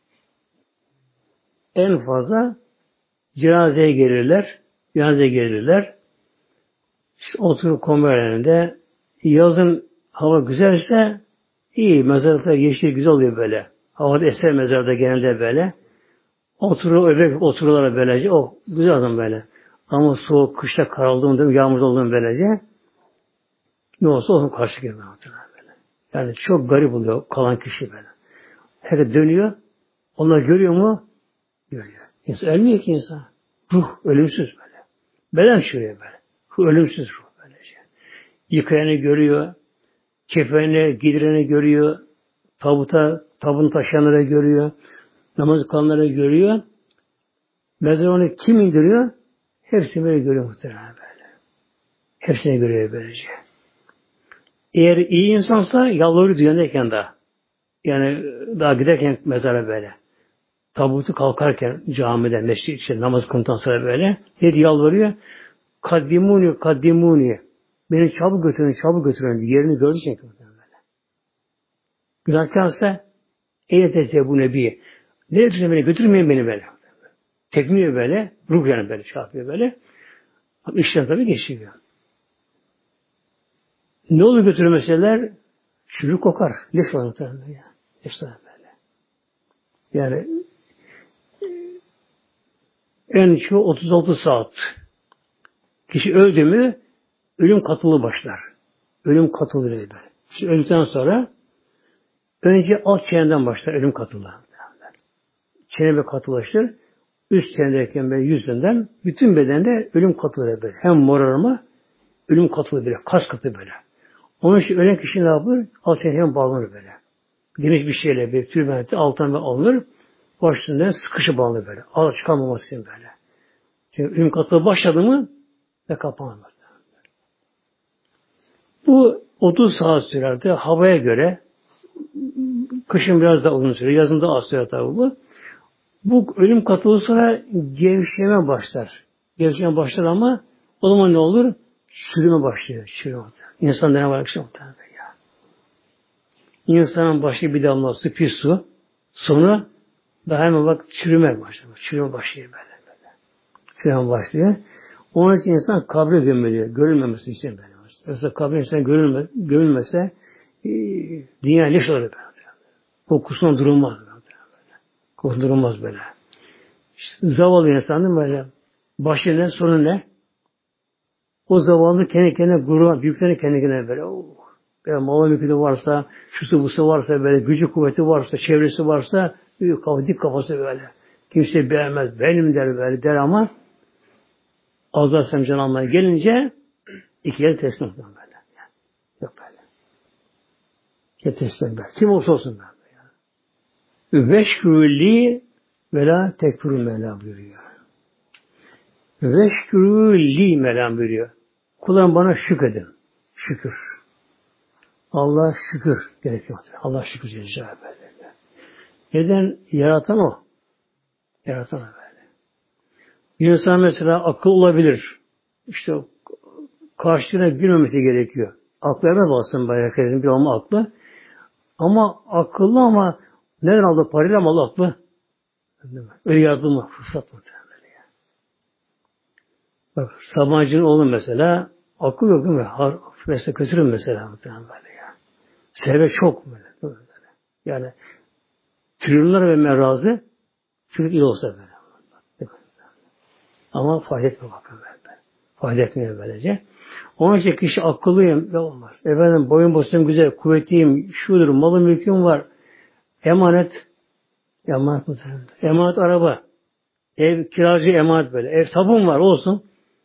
en fazla cenazeye gelirler, cenazeye gelirler. İşte oturup komberlerinde yazın hava güzelse iyi, mezarlıkta yeşil güzel oluyor böyle. Havada eser mezarda genelde böyle. Oturur, öbek otururlar böylece. Oh, güzel adam böyle. Ama soğuk, kışta karaldığında, yağmur olduğunda böylece ne olsa onun karşı gelmeye böyle. Yani çok garip oluyor kalan kişi böyle. Her dönüyor. Onlar görüyor mu? Görüyor. İnsan ölmüyor ki insan. Ruh ölümsüz böyle. Beden şuraya böyle. Ruh ölümsüz ruh böylece. Yıkayanı görüyor. Kefeni, gidireni görüyor. Tabuta, tabunu taşıyanları görüyor. Namaz kılanları görüyor. Mezara onu kim indiriyor? Hepsini böyle görüyor muhtemelen böyle. Hepsini görüyor böylece. Eğer iyi insansa yalvarıyor dünyadayken de. Yani daha giderken mezara böyle. Tabutu kalkarken camide, mescid için namaz kıldıktan sonra böyle. Ne diye yalvarıyor? Kaddimuni, kaddimuni. Beni çabuk götürün, çabuk götürün diye yerini gördükçe böyle. Günahkarsa eyyete bu nebi. Nereye götürün beni? Götürmeyin beni böyle. Tekniği böyle, ruh yani böyle, şey yapıyor böyle. Ama işten tabii geçiyor. Ne olur götürür meseleler? Çürük kokar. Leş olur tabii ya. Leş olur böyle. Yani en çoğu otuz altı saat. Kişi öldü mü ölüm katılı başlar. Ölüm katılı böyle. Şimdi öldükten sonra önce alt çeneden başlar ölüm katılı. Çene katılaşır. Üst çenedeyken böyle yüzünden bütün bedende ölüm katılı böyle. Hem morarma, ölüm katılı böyle. Kas katı böyle. Onun için ölen kişi ne yapar? Alt çeneden bağlanır böyle. Geniş bir şeyle bir tülbenti alttan ve alınır. Başından sıkışı bağlanır böyle. Ağır çıkarmaması için böyle. Çünkü ölüm katılı başladı mı ve kapanır. Bu otuz saat sürerdi. Havaya göre kışın biraz daha uzun sürer. Yazın da az sürer tabi bu. Bu ölüm katılı sonra gevşeme başlar. Gevşeme başlar ama o zaman ne olur? Çürüme başlıyor. Çürüme. İnsan denen var akşam ya. İnsanın başı bir damla su, pis su. Sonra daha hemen bak çürüme başlıyor. Çürüme başlıyor böyle böyle. Çürüme başlıyor. Onun için insan kabre gömülüyor. Görülmemesi için böyle. Yoksa kabre insan görülme, görülmese e, dünya leş olur böyle. Kokusundan durulmaz böyle. Kokusundan durulmaz böyle. İşte, zavallı insanın böyle başının sonu ne? O zavallı kendi kendine gurur, büyüklerini kendi kendine böyle oh, böyle malı mülkü varsa, şusu busu varsa, böyle gücü kuvveti varsa, çevresi varsa büyük kafa, dik kafası böyle. Kimse beğenmez, benim der böyle der ama Allah semcan almaya gelince İki yer teslim olsun böyle. Yani, yok böyle. İki teslim böyle. Kim olsa olsun böyle. Veşkürli ve la tekfurü Mevla buyuruyor. Veşkürli Mevla buyuruyor. Kullarım bana şükredin. Şükür. Allah şükür gerekiyor. Allah şükür Celle böyle. Neden? Yaratan o. Yaratan o böyle. Bir insan mesela akıl olabilir. İşte karşılığına gülmemesi gerekiyor. Aklarına baksın bayağı herkesin bir olma aklı. Ama akıllı ama neden aldı parayla mı aldı aklı? Öyle yardım mı? Fırsat mı? Bak Sabancı'nın oğlu mesela akıl yok değil mi? Har, mesela kaçırın mesela böyle ya. Servet çok böyle, böyle. Yani trilyonlar ve razı çünkü iyi olsa böyle. Ama fayda etmiyor bakın böyle. Fayda etmiyor böylece. Onun için kişi akıllıyım. Ya olmaz. Efendim boyun boşluğum güzel, kuvvetliyim, şudur, malım mülküm var. Emanet. Emanet muhtemelen. Emanet araba. Ev kiracı emanet böyle. Ev tapun var olsun.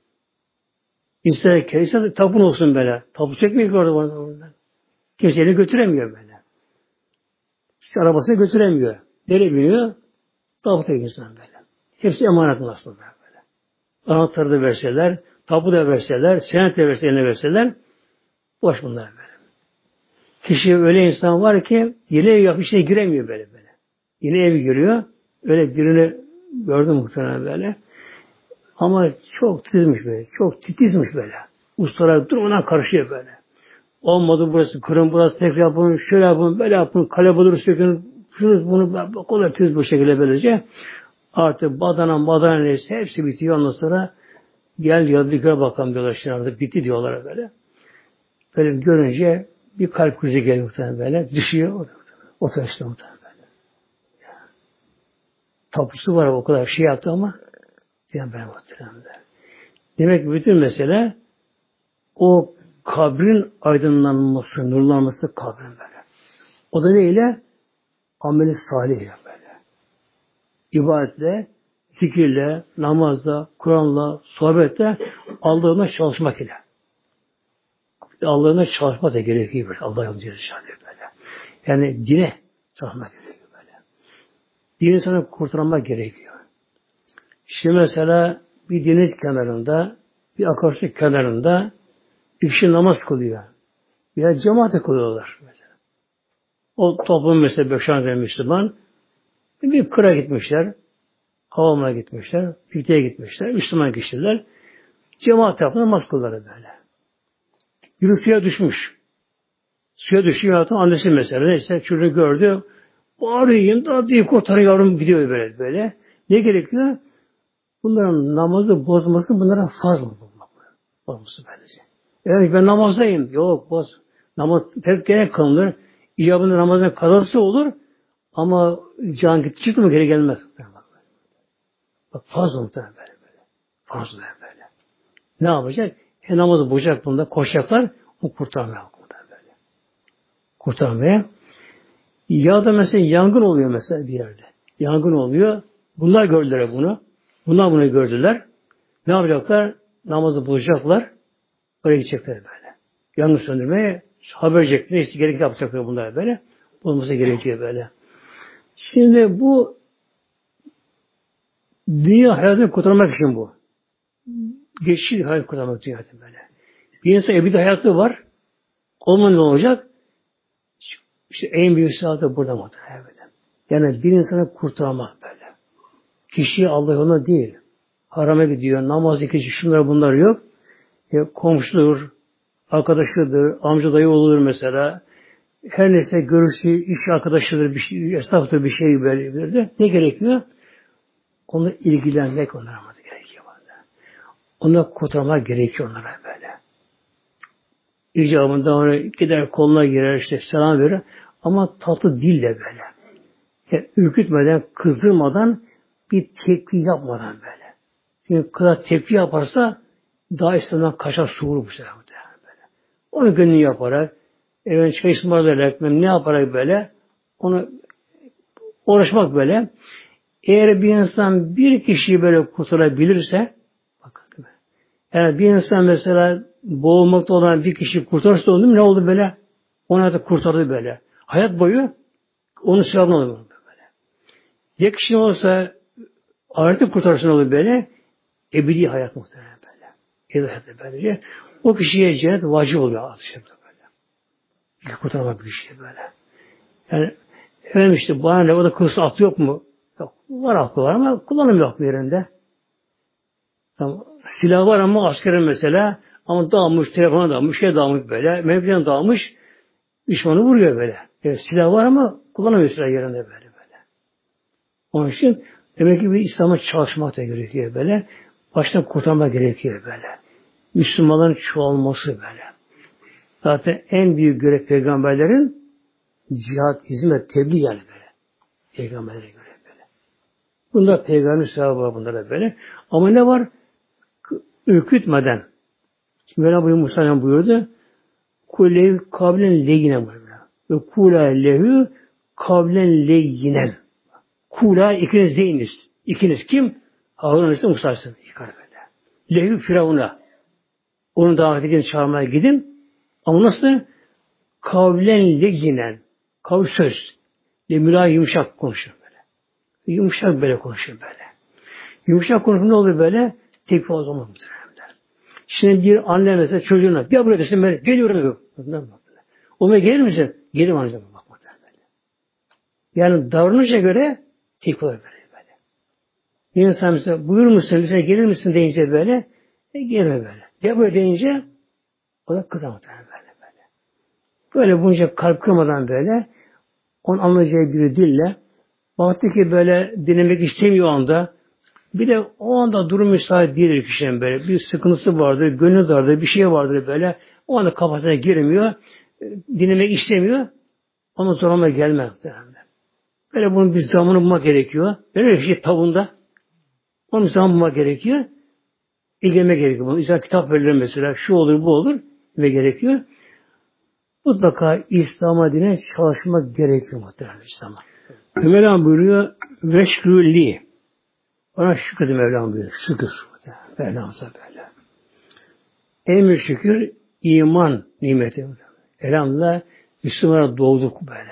İster kereyse de tapun olsun böyle. Tapu çekmiyor ki orada oradan. Kimse elini götüremiyor böyle. Şu arabasını götüremiyor. Nereye biniyor? Tapu tek insan böyle. Hepsi emanet aslında böyle. Anahtarı da verseler, tapu da verseler, senet de verseler, eline verseler, boş bunlar böyle. Kişi öyle insan var ki yeni ev yapıp içine giremiyor böyle böyle. Yeni ev giriyor. Öyle birini gördüm muhtemelen böyle. Ama çok titizmiş böyle. Çok titizmiş böyle. Ustalar durmadan karışıyor böyle. Olmadı burası, kırın burası, tekrar yapın, şöyle yapın, böyle yapın, kale bulur sökün, şunu bunu, o kadar titiz bu şekilde böylece. Artık badana, badana neyse hepsi bitiyor. Ondan sonra gel diyor, bir kere bakalım diyorlar şimdi artık bitti diyorlar böyle. Böyle görünce bir kalp krizi geliyor muhtemelen böyle. Düşüyor. O taşta muhtemelen böyle. Tapusu var o kadar şey yaptı ama yani ben muhtemelen böyle. Demek ki bütün mesele o kabrin aydınlanması, nurlanması kabrin böyle. O da neyle? Ameli salih böyle. İbadetle, zikirle, namazla, Kur'an'la, sohbetle Allah'ına çalışmak ile. Allah'ına çalışmak da gerekiyor böyle. Allah yolunda böyle. Yani dine çalışmak gerekiyor böyle. Din insanı kurtarmak gerekiyor. Şimdi mesela bir deniz kenarında, bir akarsu kenarında bir kişi namaz kılıyor. Ya cemaate kılıyorlar mesela. O toplum mesela beş tane Müslüman bir kıra gitmişler. Havamaya gitmişler. Pikniğe gitmişler. Müslüman kişiler. Cemaat tarafından namaz kılıyorlar böyle. Yürü suya düşmüş. Suya düşüyor. Annesi mesela. Neyse çocuğu gördü. Bağırıyor. Daha diye kurtarıyor yavrum gidiyor böyle böyle. Ne gerekiyor? Bunların namazı bozması bunlara farz mı? Bozması böylece. Yani ben namazdayım. Yok boz. Namaz hep gene kılınır. İcabında namazın kazası olur. Ama can gitti çıktı mı geri gelmez. Bak farz muhtemelen böyle böyle. Farz muhtemelen böyle. Ne yapacak? E namazı bozacak bunda. Koşacaklar. O kurtarmaya muhtemelen böyle. Kurtarmaya. Ya da mesela yangın oluyor mesela bir yerde. Yangın oluyor. Bunlar gördüler bunu. Bunlar bunu gördüler. Ne yapacaklar? Namazı bozacaklar. Oraya gidecekler böyle. Yangın söndürmeye haber verecekler. İşte gerek yapacaklar bunlar böyle. Olması gerekiyor böyle. Şimdi bu dünya hayatını kurtarmak için bu. Geçici hayat kurtarmak için hayatı böyle. Bir insan ebedi hayatı var. Olmanın ne olacak? İşte en büyük saati burada muhtemelen böyle. Yani bir insanı kurtarmak böyle. Kişi Allah yoluna değil. Harama gidiyor. Namaz ikici şunlar bunlar yok. E, komşudur, arkadaşıdır, amca dayı olur mesela. Her neyse görüşü, iş arkadaşıdır, bir şey, esnaftır bir şey böyle de. Ne gerekiyor? Onunla ilgilenmek onlara gerekiyor. Onları kurtarmak gerekiyor onlara böyle. İcabında onu gider koluna girer, işte selam verir. Ama tatlı dille böyle. Yani ürkütmeden, kızdırmadan bir tepki yapmadan böyle. Çünkü kadar tepki yaparsa daha İslam'dan kaçar soğur bu sefer böyle. Onu gönlünü yaparak, evet çay ısmarlayarak, ne yaparak böyle, onu uğraşmak böyle. Eğer bir insan bir kişiyi böyle kurtarabilirse, bakın, Yani bir insan mesela boğulmakta olan bir kişi kurtarırsa onu ne oldu böyle? Onu da kurtardı böyle. Hayat boyu onun sevabını alır böyle. Bir kişi olsa ahireti kurtarsın olur böyle. Ebedi hayat muhtemelen böyle. Ebedi hayat böylece. O kişiye cennet vacip oluyor. Böyle. İlk kurtarmak bir kişiye böyle. Yani efendim işte bana ne o da kılıçlı at yok mu? Yok. Var aklı var ama kullanım aklı yerinde. Tamam. Silah var ama askerin mesela ama dağılmış, telefona dağılmış, şey dağılmış böyle. Mevkiden dağılmış, düşmanı vuruyor böyle. Evet, silah var ama kullanamıyor silah yerinde böyle böyle. Onun için demek ki bir İslam'a çalışmak da gerekiyor böyle. Baştan kurtarmak gerekiyor böyle. Müslümanların çoğalması böyle. Zaten en büyük görev peygamberlerin cihat, hizmet, tebliğ yani böyle. Peygamberlere göre böyle. Bunda peygamber sevabı var bunlara böyle. Ama ne var? Ürkütmeden. Şimdi Mevlam buyuruyor, Musa buyurdu. Kulev kavlen leyyinen buyuruyor. Ve kula lehü kavlen leyyinen. Kula ikiniz deyiniz. İkiniz kim? Harun Aleyhisselam Musa Aleyhisselam. Lehü Firavun'a. Onun davetine çağırmaya gidin. Ama nasıl? Kavlen leyyinen. Kav söz. Le müla yumuşak konuşuyor böyle. Yumuşak böyle konuşuyor böyle. Yumuşak konuşuyor ne olur böyle? Tek fazla olmaz muhtemelen. Şimdi bir anne mesela çocuğuna gel buraya desin ben geliyorum. Ona gelir misin? Gelirim anneciğim. Bak böyle. Yani davranışa göre tek olur böyle. böyle. Bir insan mesela buyur musun? Mesela gelir misin deyince böyle e, gelme böyle. Gel buraya deyince o da kızar muhtemelen böyle. Böyle, böyle bunca kalp kırmadan böyle onun anlayacağı bir dille baktı ki böyle dinlemek istemiyor o anda. Bir de o anda durum müsait değil kişinin böyle. Bir sıkıntısı vardır, gönlü vardır, bir şey vardır böyle. O anda kafasına girmiyor. Dinlemek istemiyor. Ona zorlama gelmez. Böyle bunun bir zamanı bulmak gerekiyor. Böyle bir şey tavunda. Onun zaman bulmak gerekiyor. İlgilenme gerekiyor. Bunun İnsan kitap verilir mesela. Şu olur, bu olur. Ve gerekiyor. Mutlaka İslam'a dine çalışmak gerekiyor muhtemelen İslam'a. Mevlam buyuruyor veşrülli. Ona şükredin Mevlam buyuruyor. Şükür. Mevlam'sa böyle. En büyük şükür iman nimeti. Elhamdülillah Müslümanlara doğduk böyle.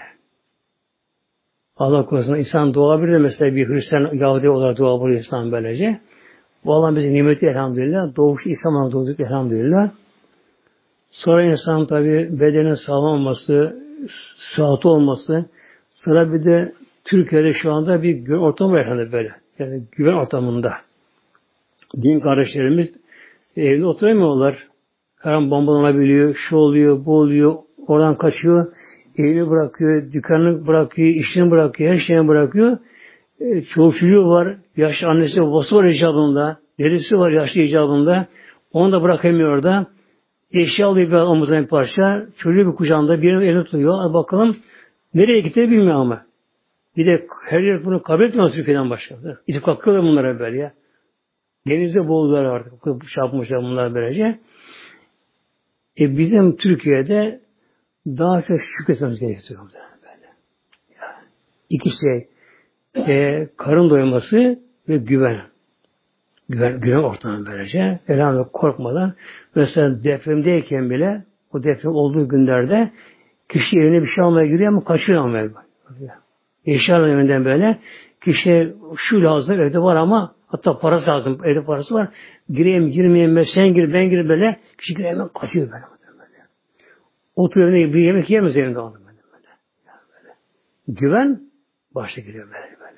Allah korusun insan doğabilir de mesela bir Hristiyan Yahudi olarak doğabilir insan böylece. Bu Allah'ın bize nimeti elhamdülillah. Doğuş İslam'a doğduk elhamdülillah. Sonra insan tabi bedenin sağlam olması, sıhhatli olması. Sonra bir de Türkiye'de şu anda bir güven ortamı var yani böyle. Yani güven ortamında. Din kardeşlerimiz evde oturamıyorlar. Her an bombalanabiliyor, şu oluyor, bu oluyor, oradan kaçıyor, evini bırakıyor, dükkanını bırakıyor, işini bırakıyor, her şeyini bırakıyor. E, çoğu çocuğu var, yaşlı annesi, babası var icabında, dedesi var yaşlı icabında, onu da bırakamıyor da. Eşya alıyor bir omuzdan bir parça, çocuğu bir kucağında, birini elini tutuyor, bakalım nereye gitti bilmiyor ama. Bir de her yer bunu kabul etmiyor Türkiye'den başka. İtip kalkıyorlar bunlara böyle ya. Denizde boğuluyorlar artık, çarpmışlar bunlar böylece. E bizim Türkiye'de daha çok şükretmemiz gerekiyor. Böyle. Yani iki şey. E, karın doyması ve güven. Güven, güven ortamı böylece. Elhamdülillah korkmadan. Mesela depremdeyken bile o deprem olduğu günlerde kişi evine bir şey almaya giriyor ama kaçıyor almaya. Eşyaların evinden böyle. Kişi şu lazım evde var ama hatta parası lazım. Evde parası var. Gireyim girmeyeyim ben sen gir ben gir böyle. Kişi giriyor hemen kaçıyor böyle. Oturuyor evine bir yemek yiyemez evinde onu böyle. Böyle. Yani böyle. Güven başta giriyor böyle böyle.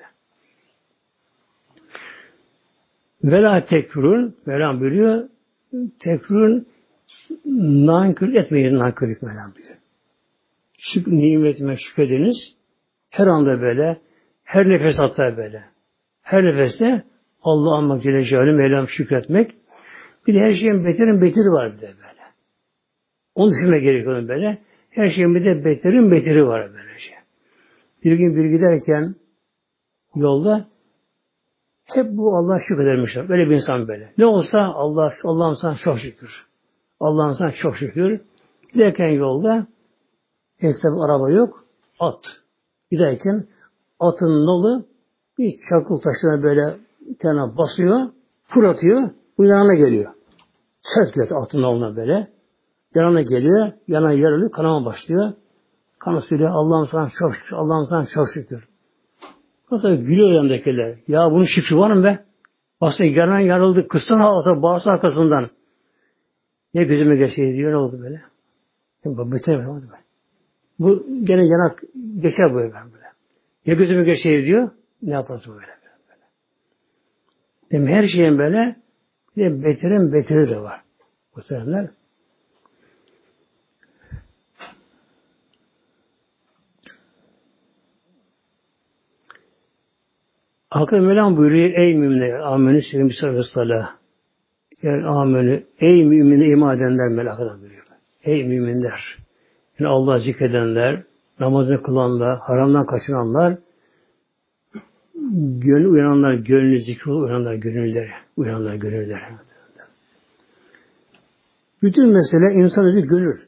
Vela tekfurun Mevlam buyuruyor. Tekfurun nankörlük etmeyin nankörlük Mevlam buyuruyor. Şük nimetime şükrediniz. Her anda böyle. Her nefes hatta böyle. Her nefeste Allah anmak Celle Celaluhu Mevlam şükretmek. Bir de her şeyin beterin beteri var bir de böyle. Onu düşünmek gerekiyor böyle. Her şeyin bir de beterin beteri var böylece. Bir gün bir giderken yolda hep bu Allah'a şükredermişler. Böyle bir insan böyle. Ne olsa Allah, Allah'ım sana çok şükür. Allah'ım sana çok şükür. Giderken yolda esnaf araba yok. At. Giderken atın nolu bir çakıl taşına böyle bir tane basıyor. Fırlatıyor. Bu yanına geliyor. Söz götü altında ona böyle. Yanına geliyor. Yana yarılıyor. Kanama başlıyor. Kanı söylüyor. Allah'ım sana çok şükür. Allah'ım sana çok şükür. O da gülüyor yanındakiler. Ya bunun şifri var mı be? Aslında yanan yarıldı. Kıstan altı bağısı arkasından. Ne gözüme geçiyor diyor. Ne oldu böyle? Bütün oldu böyle. Bu gene yanak geçer böyle böyle. Ya gözüme geçiyor diyor. Ne yaparsın böyle? böyle. Demek her şeyin böyle bir de beterin beteri de var. Bu seferler. Hakkı Mevlam buyuruyor, ey müminler, amenü sevim sallallahu yani amenü, ey müminler iman edenler melakadan buyuruyor. Ey müminler, yani Allah'ı zikredenler, namazını kılanlar, haramdan kaçınanlar, gönül uyananlar, gönlü zikri uyananlar, gönülleri, uyananlar, gönülleri. Bütün mesele insan özü gönül.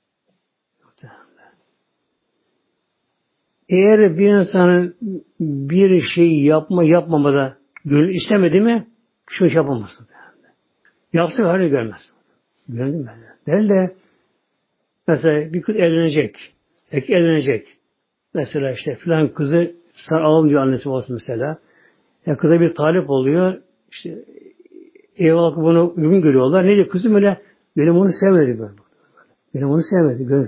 Eğer bir insanın bir şey yapma yapmamada gönül istemedi mi, şu iş yapamazsın. Yapsa hali görmez. Gördün mü? Derler mesela bir kız evlenecek. Erkek evlenecek. Mesela işte filan kızı sen alalım diyor annesi olsun mesela. Ya kıza bir talip oluyor. İşte ev halkı bunu uygun görüyorlar. Ne diyor kızım öyle benim onu sevmedi böyle. Benim onu sevmedi gönül.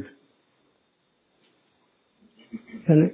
Yani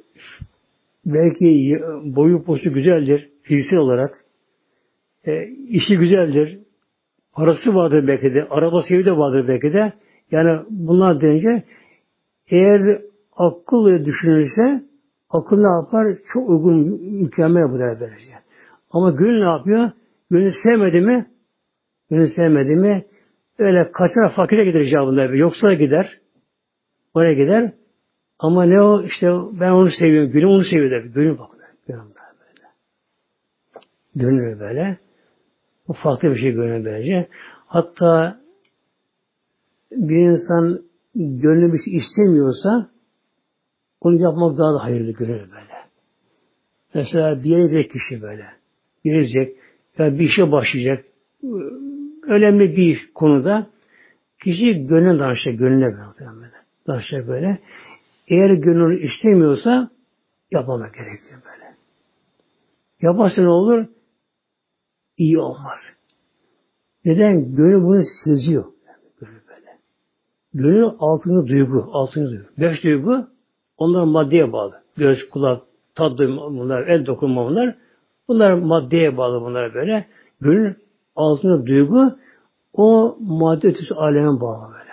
belki boyu postu güzeldir fiziksel olarak. E, işi güzeldir. Parası vardır belki de. Araba sevi de vardır belki de. Yani bunlar denince eğer akıl düşünülürse akıl ne yapar? Çok uygun, mükemmel bu der böylece. Ama gönül ne yapıyor? Gönül sevmedi mi? Gönül sevmedi mi? Öyle kaçar fakire gider icabında. Yoksa gider. Oraya gider. Ama ne o? İşte ben onu seviyorum. Gönül onu seviyor der. Gönül bakıyor. Gönül böyle. Gönül böyle. Bu farklı bir şey gönül böylece. Hatta bir insan gönlü bir şey istemiyorsa onu yapmak daha da hayırlı görünür böyle. Mesela bir yere gidecek kişi böyle. Bir yere gidecek, yani bir işe başlayacak. Önemli bir konuda kişi gönlüne danışacak, gönlüne böyle. Danışacak böyle. Eğer gönlünü istemiyorsa yapmamak gerekiyor böyle. Yaparsa ne olur? İyi olmaz. Neden? Gönül bunu seziyor. Gönül böyle. Gönül altını duygu, altını duygu. Beş duygu onlar maddeye bağlı. Göz, kulak, tat duyma bunlar, el dokunma bunlar. Bunlar maddeye bağlı bunlar böyle. Gönül altını duygu o madde ötesi aleme bağlı böyle.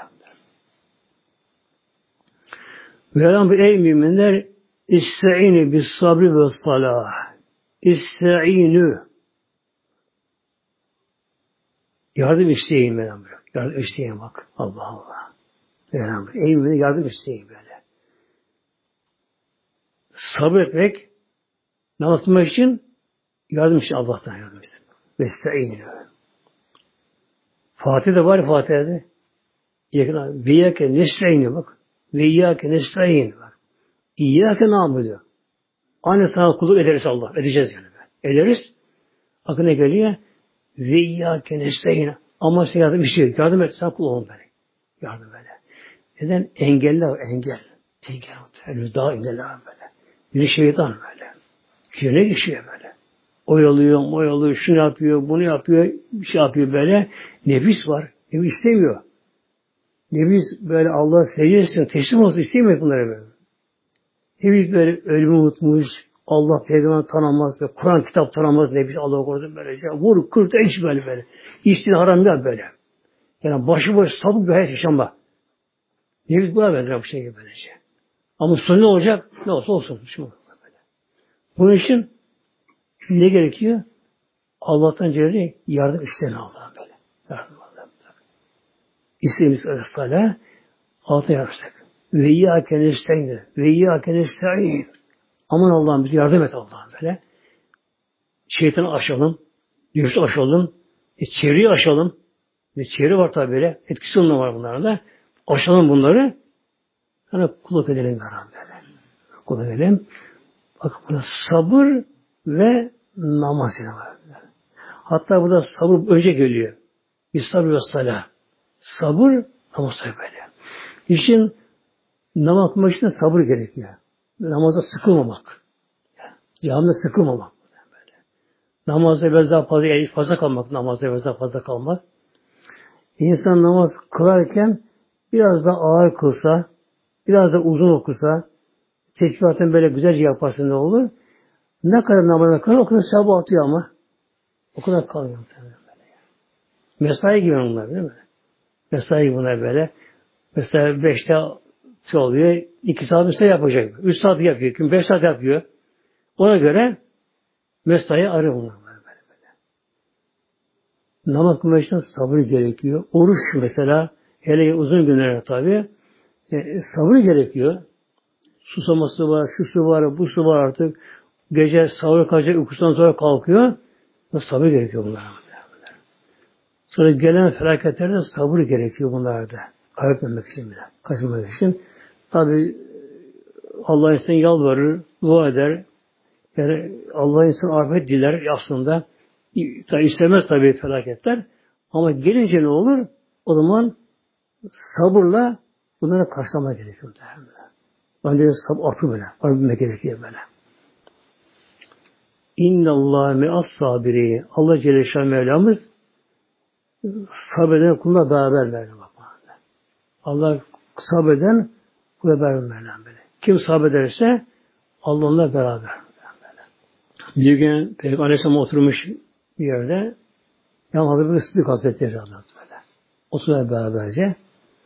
Mevlam bir ey müminler İsta'ini bis sabri ve salah. İsta'inu. Yardım isteyin Mevlam. Yardım isteyin bak. Allah Allah. Mevlam ey müminler yardım isteyin böyle. Sabretmek, namaz kılmak için yardım için Allah'tan yardım için. Ve ista'inu. Fatiha'da var Fatiha'da. Ve iyyâke nestaîn bak. Ve iyyâke nestaîn bak. İyyâke na'budu. Aynı sana kulluk ederiz Allah. Edeceğiz yani. Ederiz. Aklına geliyor. Ve iyyâke nestaîn. Ama sen yardım işi. Yardım et. Sen kul olun böyle. Yardım böyle. Neden? Engeller. Engel. Engel. Henüz daha engeller böyle. Bir şeytan böyle. Yerine geçiyor böyle. Oyalıyor, oyalıyor, şunu yapıyor, bunu yapıyor, bir şey yapıyor böyle. Nefis var. Nefis istemiyor. Nefis böyle Allah'a secde etsin, teslim olsun istemiyor bunları böyle. Nefis böyle ölümü unutmuş, Allah peygamber tanımaz, Kur'an kitap tanımaz, nefis Allah'a korusun böylece. Vur, kırt, eş böyle böyle. İçtiğini haram değil böyle. Yani başı başı sapık bir hayat yaşanma. Nefis buna benzer bir şey gibi böylece. Ama sonu ne olacak? Ne olsa olsun. Şimdi böyle. Bunun için ne gerekiyor? Allah'tan Celle yardım isteyen Allah'ım böyle. Yardım Allah'ım. İstediğimiz öyle altı yarıştık. Ve iyyâke nestaîn. Ve iyyâke nestaîn. Aman Allah'ım bize yardım et Allah'ım böyle. Şeytanı aşalım. Nefsi aşalım. E, çevreyi aşalım. E, çevre var tabi böyle. Etkisi onunla var bunlarda. Aşalım bunları. Sana kulluk edelim böyle. Kulluk edelim. Bak burada sabır ve namaz var. Hatta burada sabır önce geliyor. sabır ve salah. Sabır namaz böyle. İşin namaz kılmak için sabır gerekiyor. Namaza sıkılmamak. Camide sıkılmamak. Böyle. Namazda biraz daha fazla, fazla kalmak. Namazda biraz daha fazla kalmak. İnsan namaz kılarken biraz da ağır kılsa, biraz da uzun okusa, tesbihatını böyle güzelce yaparsa ne olur? Ne kadar namaza kalır o kadar sevabı atıyor ama. O kadar kalıyor. Mesai gibi bunlar değil mi? Mesai gibi bunlar böyle. Mesela beşte oluyor, iki saat mesai yapacak. Üç saat yapıyor, beş saat yapıyor. Ona göre mesai arıyor bunlar böyle böyle. Namaz kılmak için sabır gerekiyor. Oruç mesela, hele uzun günlere tabi e, sabır gerekiyor. Susaması var, şu su var, bu su var artık. Gece sahur kaçacak, uykusundan sonra kalkıyor. Sabır gerekiyor bunlara. Sonra gelen felaketlerde sabır gerekiyor bunlarda. Kaybetmemek için bile. Kaçınmak için. Tabi Allah insan yalvarır, dua eder. Yani Allah insan afet diler aslında. Tabi istemez tabi felaketler. Ama gelince ne olur? O zaman sabırla bunlara karşılamak gerekiyor. Bence sabır atı böyle. Arabilmek gerekiyor böyle. İnne Allah me'as sabiri. Allah Celle Şah Mevlamız sabreden kuluna beraber verdi. Allah sabreden kuluna beraber verdi. Kim sabrederse Allah onunla beraber. Bir gün Peygamber Aleyhisselam oturmuş bir yerde. Yani Hazreti bir Sıddık Hazretleri böyle. Oturuyor beraberce.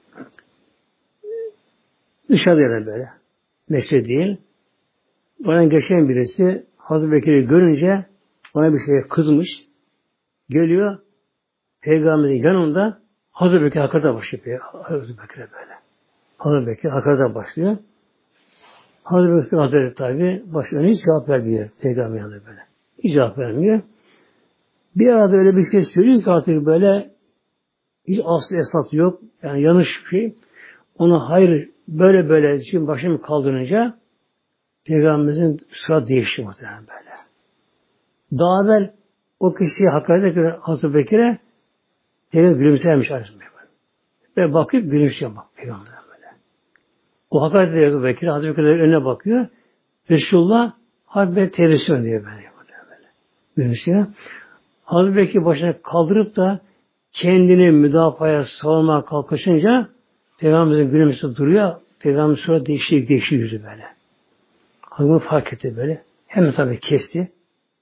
Dışarıda yere böyle. Meşre değil. Oradan geçen birisi Hazreti Bekir'i görünce ona bir şeye kızmış. Geliyor. Peygamberin yanında Hazreti Bekir hakarete başlıyor. Hazreti Bekir'e böyle. Hazreti Bekir hakarete başlıyor. Hazreti Bekir Hazreti tabi başlıyor. Hiç cevap vermiyor Peygamberin yanında böyle. Hiç cevap vermiyor. Bir arada öyle bir şey söylüyor ki artık böyle hiç aslı esas yok. Yani yanlış bir şey. Ona hayır böyle böyle şimdi başını kaldırınca Peygamberimizin sıra değişti muhtemelen böyle. Daha evvel o kişiye hakaret eden Hazreti Bekir'e Peygamber gülümsemiş arasında. Ve bakıp gülümsüyor bak Peygamber'e böyle. O hakaret ediyor Hazreti Bekir'e. Hazreti Bekir'e önüne bakıyor. Resulullah harbe tebessüm diyor böyle. böyle. Gülümsüyor. Hazreti Bekir başına kaldırıp da kendini müdafaya savunmaya kalkışınca Peygamberimizin gülümsüyor duruyor. Peygamber sonra değişiyor, değişiyor yüzü böyle. Hazreti fark etti böyle. Hemen tabii kesti.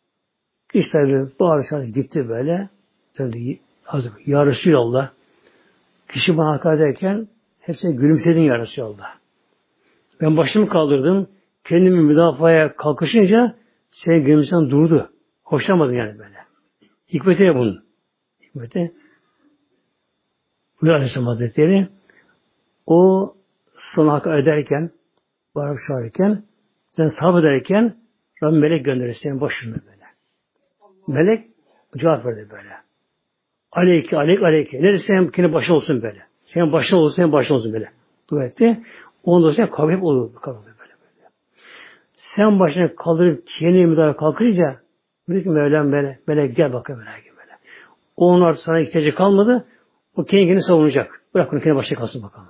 İşte bağırışlar gitti böyle. Döndü. Hazreti Ya Resulallah. Kişi bana hakaret ederken hepsine gülümsedin Ya Resulallah. Ben başımı kaldırdım. Kendimi müdafaya kalkışınca senin gülümseden durdu. Hoşlanmadım yani böyle. Hikmeti ne bunun? Hikmeti Buyur Aleyhisselam Hazretleri o sana hakaret ederken bağırıp çağırırken sen sabrederken Rabbim melek gönderir senin başına böyle. Melek cevap verdi böyle. Aleyke, aleyk, aleyke. Neresi senin kendi başın olsun böyle. Senin başın olsun, senin başın olsun böyle. Dua etti. Ondan sonra kavga olur. Kavga böyle böyle. Sen başını kaldırıp kendini müdahale kalkınca dedi ki Mevlam böyle, böyle gel bakalım böyle. böyle. Onun artık sana ihtiyacı kalmadı. O kendi kendini savunacak. Bırak onu kendi başına kalsın bakalım.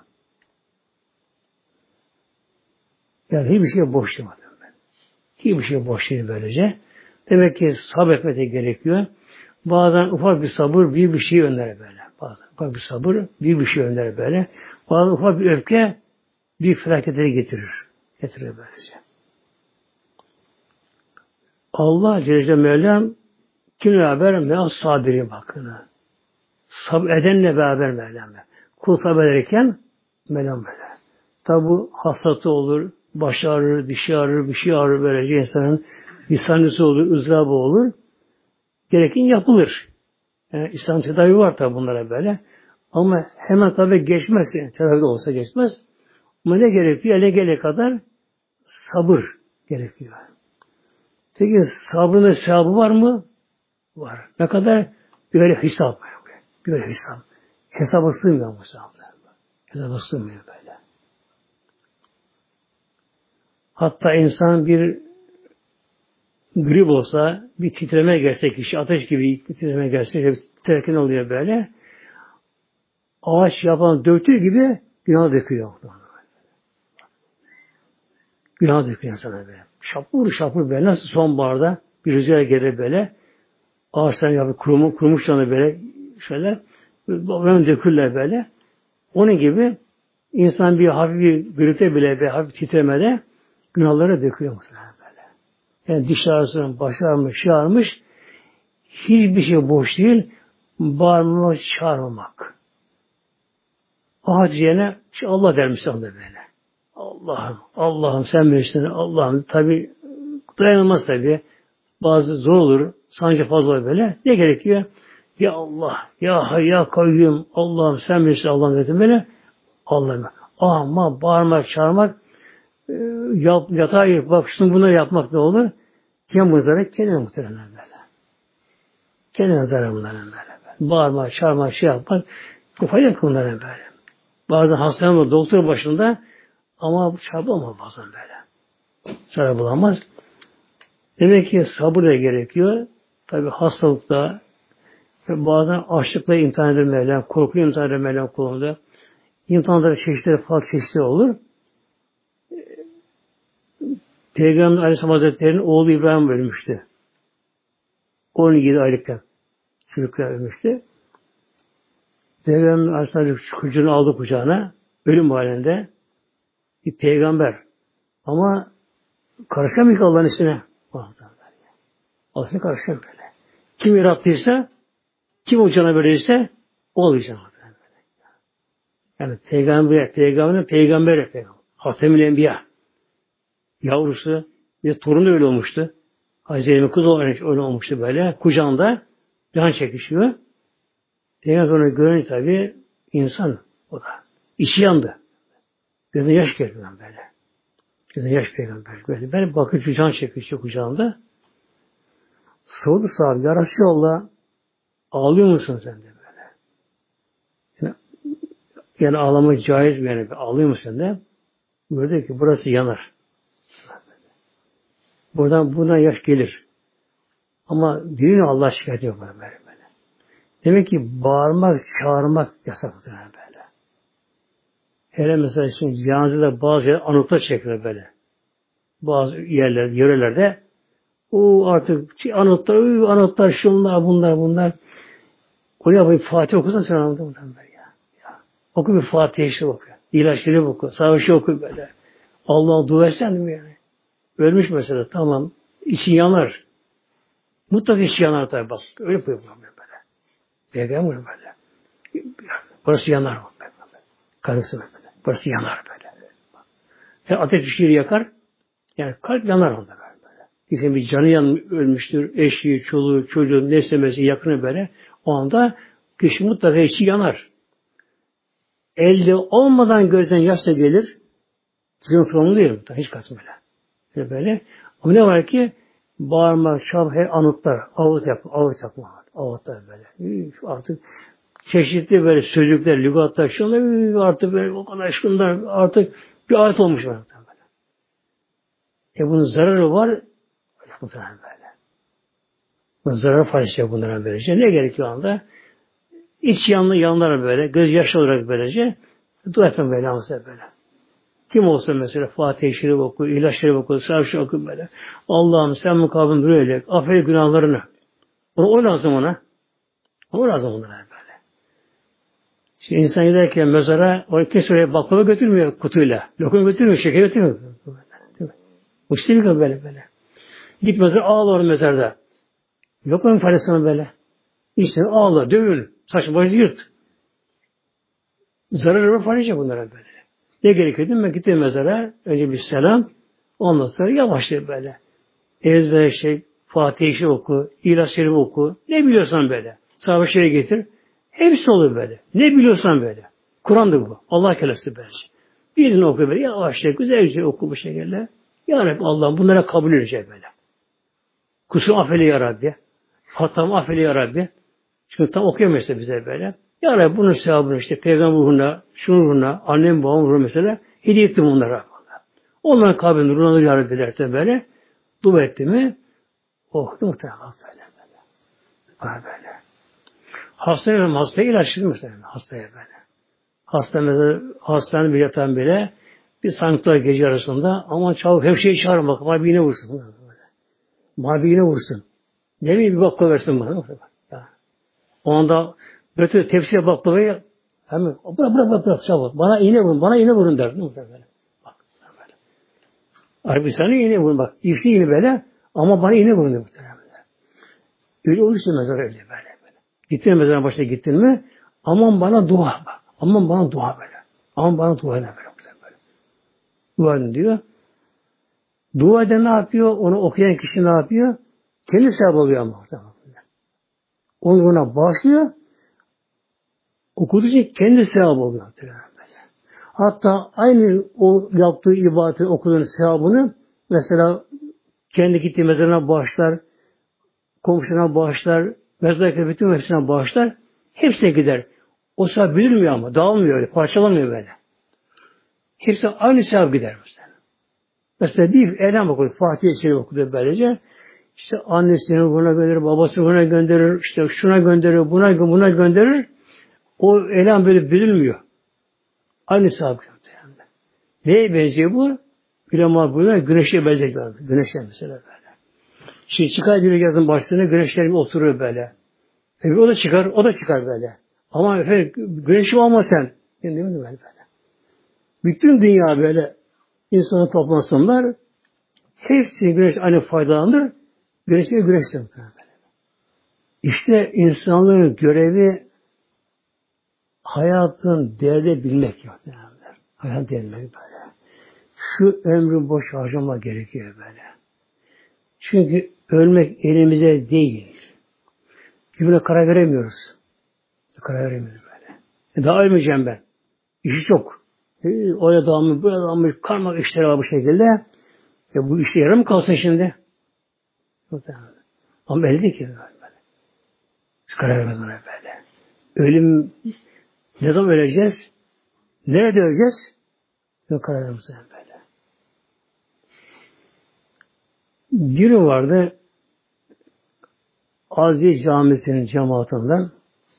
Yani hiçbir şey boş değil. Hiçbir şey boş değil böylece. Demek ki sabretmek de gerekiyor. Bazen ufak bir sabır büyük bir şey önler böyle. Bazen ufak bir sabır büyük bir şey önler böyle. Bazen ufak bir öfke büyük felaketleri getirir. Getirir böylece. Allah Celle Celle Mevlam kimle beraber me'as sabiri bakın. Sabır edenle beraber Mevlam. Kul sabrederken Mevlam böyle. Tabi bu hastalığı olur, baş ağrır, dişi ağrır, bir şey ağrır böylece insanın lisanlısı olur, ızdırabı olur. Gereken yapılır. Yani İslam tedavi var tabi bunlara böyle. Ama hemen tabi geçmez. Yani tedavi de olsa geçmez. Ama ne gerekiyor? Ele gele kadar sabır gerekiyor. Peki sabrın sevabı var mı? Var. Ne kadar? Böyle hesap. Böyle hesap. Hesaba sığmıyor bu sevaplar. Hesaba sığmıyor böyle. Hatta insan bir grip olsa, bir titreme gelse kişi, ateş gibi bir titreme gelse, titrerken oluyor böyle. ağaç yapan döktüğü gibi günah döküyor. Günah döküyor insana böyle. Şapur şapur böyle. Nasıl sonbaharda bir rüzgar gelir böyle. Ağaçların yapıp kurumu, kurumuşlarını böyle şöyle böyle dökürler böyle. Onun gibi insan bir hafif bir gürültü bile bir hafif titremede günahları döküyor muhtemelen böyle. Yani diş ağrısından baş ağrımış, şey ağrımış. Hiçbir şey boş değil. Bağırmamak, çağırmamak. Ağaç yerine Allah dermiş anda böyle. Allah'ım, Allah'ım sen bilirsin, Allah'ım. Tabi dayanılmaz tabi. Bazı zor olur, sancı fazla olur böyle. Ne gerekiyor? Ya Allah, ya Hay, ya Kayyum, Allah'ım sen bilirsin, Allah'ım dedim böyle. Allah'ım. Ama bağırmak, çağırmak, e, yap, yatağa girip bak şunu bunları yapmak ne olur? Kim bu zarar? Kendine muhtemelen böyle. Kendine zarar bunların böyle. böyle. Bağırmak, çağırmak, şey yapmak, bu fayda bunların böyle. Bazen hastanın doktor başında ama çaba olmaz bazen böyle. Çare bulamaz. Demek ki sabır da gerekiyor. Tabi hastalıkta ve bazen açlıkla imtihan eder Mevlam, korku imtihan eder Mevlam kulunda. İmtihanları çeşitleri farklı çeşitleri olur. Peygamber Aleyhisselam Hazretleri'nin oğlu İbrahim ölmüştü. on yedi aylıkken çocuklar ölmüştü. Peygamber Aleyhisselam çocuğunu aldı kucağına. Ölüm halinde. Bir peygamber. Ama karışamıyor ki Allah'ın işine. Allah'ın işine karışamıyor böyle. Kim yarattıysa, kim o cana verirse, o olacak. Yani peygamber, peygamberin peygamberi, peygamber. Hatemül Enbiya. Yavrusu, bir torunu öyle olmuştu. Hazreti Emin kız olarak öyle olmuştu böyle. Kucağında can çekişiyor. Peygamber onu görünce tabii insan o da. İçi yandı. Gözüne yaş geldi böyle. Gözüne yaş peygamber böyle. Ben bakıcı can çekişiyor kucağında. Sordu sahibi, ya Resulallah, ağlıyor musun sen de böyle? Yani, yani ağlamak caiz mi yani? Ağlıyor musun sen de? Böyle ki burası yanar. Buradan buradan yaş gelir. Ama dilini Allah şikayet yok böyle böyle. Demek ki bağırmak, çağırmak yasak böyle. Hele mesela şimdi cenazede bazı yerler anıtlar çekilir böyle. Bazı yerlerde, yörelerde o artık anıtlar, anıtlar, şunlar, bunlar, bunlar. Oraya bir Fatih okusan sen anladın böyle ya. ya. Oku bir Fatih işte oku. İlaç Şerif oku. Savaşı oku böyle. Allah'a dua etsen mi yani? Ölmüş mesela tamam. İçin yanar. Mutlaka içi yanar tabi bak. Öyle yapıyor böyle. Peygamber böyle. Burası yanar. Karısı böyle. Burası yanar böyle. Yani ateş bir şeyi yakar. Yani kalp yanar onda böyle. Kimsenin bir canı yan ölmüştür. Eşi, çoluğu, çocuğu, neslemesi, yakını böyle. O anda kişi mutlaka içi yanar. Elde olmadan gözden yaşla gelir. Bizim sorumlu değil. Hiç kaçmıyor böyle. böyle. Ama ne var ki bağırmak, çağırmak, her anıtlar, ağıt yapma, ağıt yapma. Ağıtlar böyle. Üf, artık çeşitli böyle sözcükler, lügatlar, şunlar artık böyle o kadar şunlar artık bir ağıt olmuş böyle. E bunun zararı var. Bu böyle. Bunun zararı faydası bunlara böylece. Ne gerekiyor anda? İç yanlı yanlara böyle, göz yaşlı olarak böylece dua etmem böyle amca böyle. Kim olsa mesela Fatih-i Şerif oku, İlaç Şerif oku, Sarşı oku böyle. Allah'ım sen mukabın duruyor affet günahlarını. Ona o lazım ona. O lazım onlara böyle. Şimdi insan giderken mezara oraya kes oraya baklava götürmüyor kutuyla. Lokum götürmüyor, şeker götürmüyor. Muhtemelen gibi böyle böyle. Git mezara ağla mezarda. Yok onun faydasına böyle. İşte ağla, dövül, saç başı yırt. Zararı var faydası bunlara böyle. Ne gerekiyor değil mi? Gittim mezara, önce bir selam, ondan sonra yavaşça böyle. Ezber şey, Fatih-i oku, İlaç Şerif oku, ne biliyorsan böyle. Sahabe şeye getir, hepsi olur böyle. Ne biliyorsan böyle. Kur'an'dır bu. Allah kelamı böyle. Birini oku böyle, yavaşça, güzelce oku bu şekilde. Ya Rabbi Allah'ım bunlara kabul edecek böyle. Kusur affeyle ya Rabbi. Hatamı affeyle ya Rabbi. Çünkü tam okuyamıyorsa bize böyle. Ya Rabbi bunun sevabını işte peygamber ruhuna, şunun ruhuna, annem babam ruhuna mesela hediye ettim onlara. Onların kalbinin ruhuna ya Rabbi derse böyle. Dua etti mi? Oh muhtemelen böyle böyle. Var böyle. Hastaya hastaya ilaçladı muhtemelen hastaya böyle. Hastanede, hastane bir yatan bile bir sanıklar gece arasında aman çabuk hemşireyi çağırın bak. Bana bir iğne vursun. Bana bir iğne vursun. Ne bileyim bir baklava versin bana. Ya. O anda götür tepsiye baklavayı hemen bırak bırak bırak, bırak çabuk. Bana iğne vurun. Bana iğne vurun der. Bak. Harbi sana iğne vurun bak. İfli iğne böyle ama bana iğne vurun der. Öyle olursa mezara öyle böyle. böyle. Gittin mezarın başına gittin mi aman bana dua bak. Aman bana dua böyle. Aman bana dua ne böyle. böyle. Dua edin diyor. Dua eden ne yapıyor? Onu okuyan kişi ne yapıyor? Kendi sevap oluyor ama. Onu buna bağışlıyor. Okuduğu için kendi sevap oluyor. Hatta aynı o yaptığı ibadeti okuduğun sevabını mesela kendi gittiği mezarına bağışlar, komşuna bağışlar, mezardaki bütün hepsine bağışlar. Hepsine gider. O sevap bilinmiyor ama. Dağılmıyor öyle. Parçalanmıyor böyle. Hepsi aynı sevap gider mesela. Mesela bir elham okuyor. Fatih'e şey okudu böylece. İşte annesini buna gönderir, babasını buna gönderir, işte şuna gönderir, buna buna gönderir. O elham böyle bilinmiyor. Aynı sevap gider. Neye benziyor bu? Ulema buyuruyor, güneşe benziyor. Güneşe mesela böyle. Şimdi çıkar bir yazın başlığına güneşler oturuyor böyle. E o da çıkar, o da çıkar böyle. Ama efendim güneşim olma sen. Değil mi böyle? Bütün dünya böyle insanı toplansınlar. Hepsi güneş aynı faydalanır. Güneşe güneştir. İşte insanların görevi hayatın değerini bilmek yok. Hayat değerini böyle. Şu ömrü boş harcama gerekiyor böyle. Çünkü ölmek elimize değil. Buna karar veremiyoruz. Karar veremiyoruz böyle. E daha ölmeyeceğim ben. İşi çok. E, oraya dağılmış, buraya dağılmış, karmak işleri var bu şekilde. E bu işte yarım kalsın şimdi. Ama elde ki böyle. Biz karar vermez ona böyle. Ölüm, ne zaman öleceğiz? Nerede öleceğiz? Yok karar vermez böyle. Biri vardı Aziz Camisi'nin cemaatinden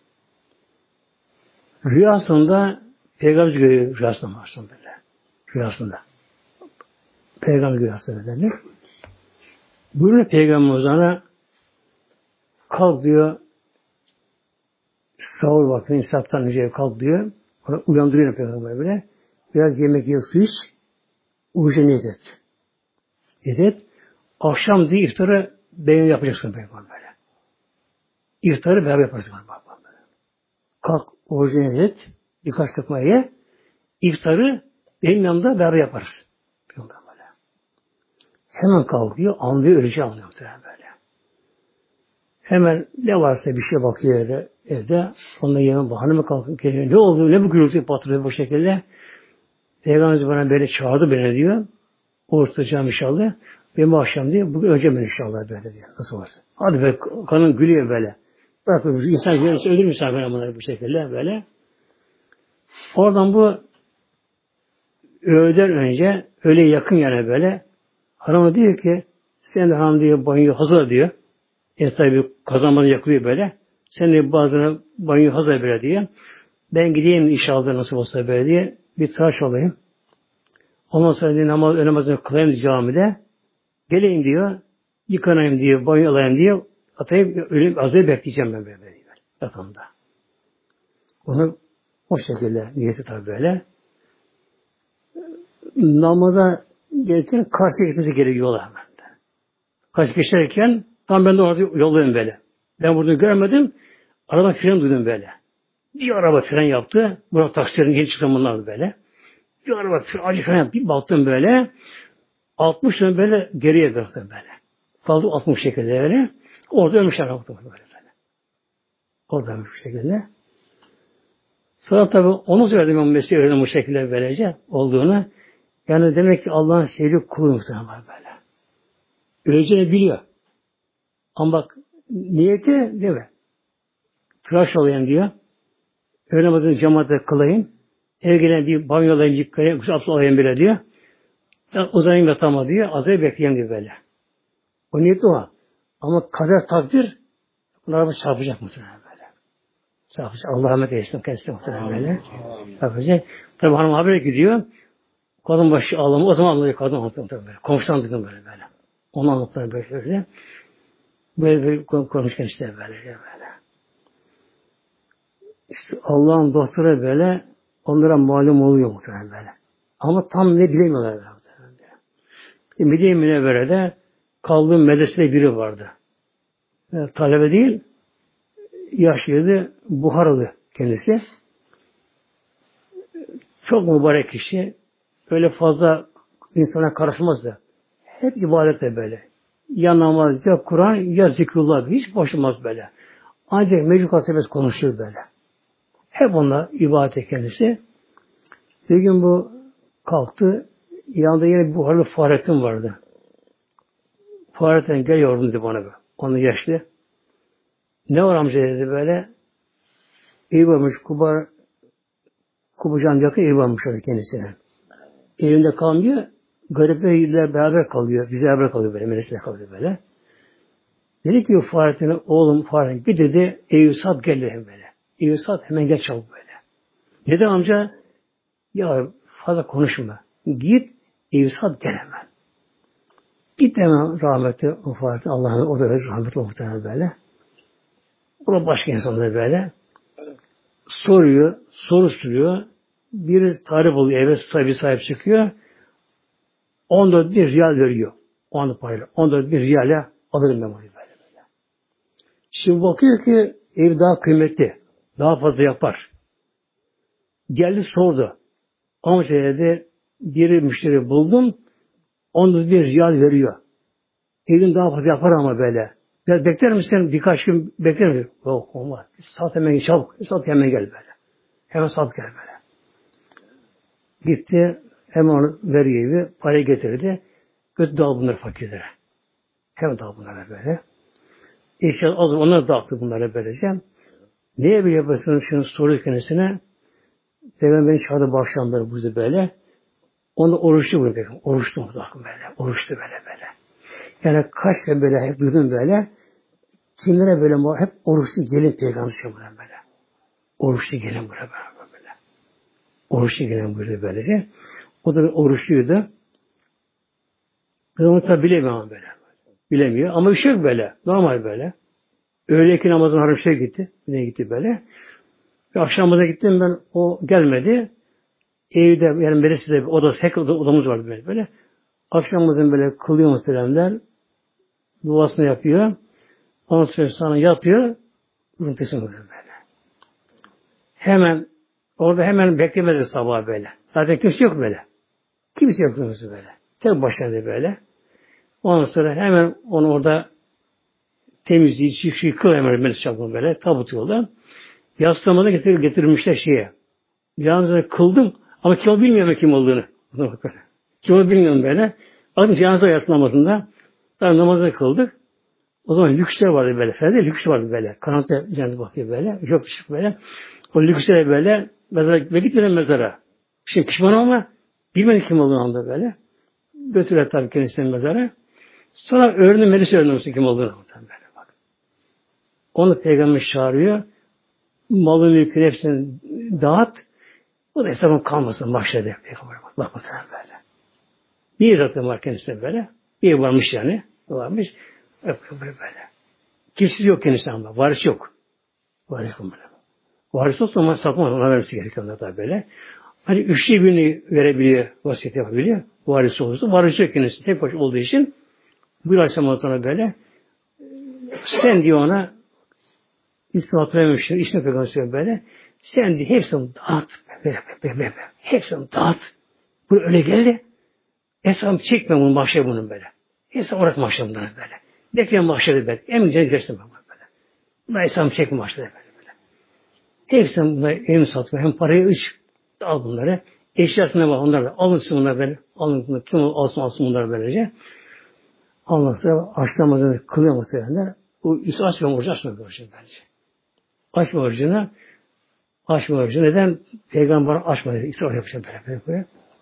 rüyasında Peygamber görüyor rüyasında aslında böyle. Rüyasında. Peygamber görüyor aslında böyle. Buyuruyor Peygamber ona kalk diyor sahur vakti insaftan önce kalk diyor. Ona uyandırıyor Peygamber böyle. Biraz yemek yiyor, su iç. Uyuca niyet et. Niyet et. Akşam diye iftarı beyin yapacaksın Peygamber böyle. İftarı beraber yapacaksın. Kalk orucu niyet et. Birkaç lokma ye. İftarı benim yanımda beraber yaparız. Böyle. Hemen kalkıyor. Anlıyor. Öleceği anlıyor. Böyle. Hemen ne varsa bir şey bakıyor evde. evde. Onunla yemen bahane mi kalkıyor? Geliyor. Ne oldu? Ne bu gürültü patladı bu şekilde? Peygamber bana böyle çağırdı beni diyor. Oruç tutacağım inşallah. Benim akşam diyor. Bugün önce ben inşallah böyle diyor. Nasıl varsa. Hadi be kanın gülüyor böyle. Bak insan görürse ölür müsün ben bunları bu şekilde böyle. Oradan bu öğleden önce öyle yakın yana böyle hanıma diyor ki sen de hanım diyor banyo hazır diyor. E tabi kazanmanı yakılıyor böyle. Sen de bazılarına banyo hazır böyle diyor. Ben gideyim inşallah nasıl olsa böyle diye bir tıraş olayım. Ondan sonra diyor, namaz, öğle namazını kılayım camide. Geleyim diyor. Yıkanayım diyor. Banyo alayım diyor. Atayım ölüm azıya bekleyeceğim ben böyle. böyle yatağımda. Onu o şekilde niyeti tabi böyle. Namaza gelirken karşıya gitmesi gerekiyor yola. Karşı geçerken tam ben de orada yoldayım böyle. Ben burada görmedim. Araba fren duydum böyle. Bir araba fren yaptı. Burada taksilerin yeni çıkan bunlardı böyle. Bir araba fren, acı fren yaptı. Bir baktım böyle. altmış dön böyle geriye baktım böyle. Kaldı altmış şekilde böyle. Orada ölmüş araba böyle. böyle. Orada ölmüş bu şekilde. Sonra tabii onu söyledim ben mesleği öğrendim bu şekilde böylece olduğunu. Yani demek ki Allah'ın sevdiği kulu muhtemelen böyle. Öleceğini biliyor. Ama bak niyeti değil mi? Tıraş olayım diyor. Öğle namazını cemaate kılayım. Eve gelen bir banyo olayım, yıkayayım, abdest olayım bile diyor. Ben uzayayım yatağıma diyor. Azayı bekleyeyim diyor böyle. O niyeti o. Ama kader takdir bunlar araba çarpacak muhtemelen böyle. Allah rahmet eylesin kendisi muhtemelen böyle. Yapacak. Tabi hanım habere gidiyor. Kadın başı ağlamı. O zaman anlayacak kadın anlatıyor böyle. Komşudan duydum böyle böyle. Onu anlatıyor böyle böyle. Böyle böyle konuşken işte böyle böyle. İşte Allah'ın doktora böyle onlara malum oluyor muhtemelen böyle. Ama tam ne bilemiyorlar böyle. Medine-i Münevvere'de kaldığım medresede biri vardı. Yani, talebe değil, yaşlıydı, Buharalı kendisi. Çok mübarek kişi. Öyle fazla insana karışmazdı. Hep ibadette böyle. Ya namaz, ya Kur'an, ya zikrullah. Hiç boşulmaz böyle. Ancak meclis kasabesi konuşur böyle. Hep onunla ibadet kendisi. Bir gün bu kalktı. Yanında yine Buharalı Fahrettin vardı. Fahrettin gel yavrum dedi bana. Onu yaşlı. Ne var amca dedi böyle. İyi varmış Kuba Kubacan yakın iyi varmış orada kendisine. Evinde kalmıyor. Gariplerle beraber kalıyor. Bize beraber kalıyor böyle. Melekle kalıyor böyle. Dedi ki Fahrettin'e oğlum Fahrettin bir dedi Eyüp Sat gel dedim böyle. Eyüp Sat hemen gel çabuk böyle. Dedi amca ya fazla konuşma. Git Eyüp Sat gel hemen. Git hemen rahmetli Fahrettin Allah'ın o da rahmetli muhtemelen böyle. O da başka insanlar böyle. Soruyor, soru soruyor. Bir tarif oluyor, eve sahibi sahip çıkıyor. on dört bir riyal veriyor. O anda parayla. on dört bir riyale alırım ben bunu böyle böyle. Şimdi bakıyor ki ev daha kıymetli. Daha fazla yapar. Geldi sordu. Amca dedi bir müşteri buldum. on dört bir riyal veriyor. Evin daha fazla yapar ama böyle. Biraz bekler misin? Birkaç gün bekler misin? Yok olmaz. Sat hemen çabuk. Sat hemen gel böyle. Hemen sat gel böyle. Gitti. Hemen onu veriyor evi. Parayı getirdi. Götü dağıl bunları fakirlere. Hemen dağıl bunlara böyle. İşte az onlar dağıttı bunlara böylece. Neye bir yapıyorsunuz? Şunu soruyor kendisine. Peygamber beni çağırdı başlanları burada böyle. Onu oruçlu bunu peygamber. Oruçlu mu böyle? Oruçlu böyle böyle. Yani kaç sene böyle hep duydum böyle. Kimlere böyle hep oruçlu gelin peygamber böyle. Oruçlu gelin böyle böyle. Oruçlu gelin böyle böylece. O da oruçluydu. Ben onu tabi bilemiyorum böyle. Bilemiyor. Ama bir şey yok böyle. Normal böyle. Öğleki namazın haram şey gitti. Ne gitti böyle. Ve akşamda gittim ben. O gelmedi. Evde yani Meresi'de bir odası, tek odamız vardı böyle. böyle. Akşamımızın böyle kılıyor muhteremler. Duasını yapıyor. Ondan sonra sana yatıyor. Rıntısını böyle böyle. Hemen orada hemen beklemedi sabah böyle. Zaten kimse yok böyle. Kimse yok böyle. Tek başına böyle. Ondan sonra hemen onu orada temizliği, çiftçiyi kıl hemen böyle çabuk böyle. Tabut yolda. Yaslamada getir, getirmişler şeye. Yalnız kıldım ama kim bilmiyorum kim olduğunu. Kim bilmiyorum böyle. Adım cenaze yaslamasında tabi namazını kıldık. O zaman lüksler vardı böyle. Ferdi lüks vardı böyle. Karanlıkta cenaze bakıyor böyle. Yok ışık böyle. O lüksler böyle. Mezara, ve gitmeden mezara. Şimdi pişman ama bilmedi kim olduğunu anda böyle. Götürüyor tabi kendisinin mezara. Sonra öğrendi, Melis öğrendi kim olduğunu. Böyle bak. Onu peygamber çağırıyor. Malı mülkünü hepsini dağıt. O da hesabın kalmasın başladı. Peygamber bak. Bak bakalım böyle. Bir zaten var kendisine böyle. Bir varmış yani. Varmış. Böyle böyle. Kimsiz yok kendisine ama. Varis yok. Varis yok böyle. Varis olsa ama satmaz. Ona vermesi gerekiyor da böyle. Hani üçte birini verebiliyor. Vasiyet yapabiliyor. Varis olursa. Varis yok kendisi. Tek baş olduğu için bu aleyhisselam sonra böyle sen diyor ona İslam hatırlamışsın. İslam peygamber böyle. Sen diyor hepsini dağıt. Böyle, böyle, böyle. Hepsini dağıt. Bu öyle geldi. Hesabı çekme bunu mahşer bunun böyle. Hesabı uğrat mahşer bundan böyle. Bekleyen mahşerde böyle. Emin canı girsin böyle. Bunlar hesabı çekme mahşerde böyle. böyle. Hepsini bunları evini satma. Hem parayı üç. Al bunları. Eşyasına bak onlarla. Alınsın bunlar böyle. Alın bunları. Kim alsın alsın bunları böylece. Ondan sonra açlamazını kılıyor muhtemelenler. Bu üstü açmıyor orucu açmıyor orucunu bence. Açma orucunu. Açma orucunu. Neden? Peygamber açmadı. İsrail yapacağım böyle böyle böyle.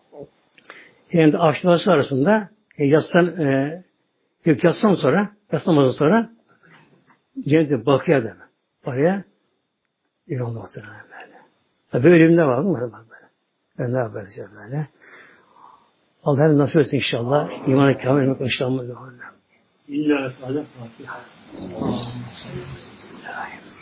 Yani de açması arasında e, yatsan e, yok yatsan sonra yatsamazdan sonra cennete bakıyor adamı. Oraya İman muhtemelen böyle. Tabi ölümde var mı? Bak böyle. Ben ne yapacağım böyle. Allah hem nasip etsin inşallah. İman-ı kamil etmek inşallah. İlla Fatiha.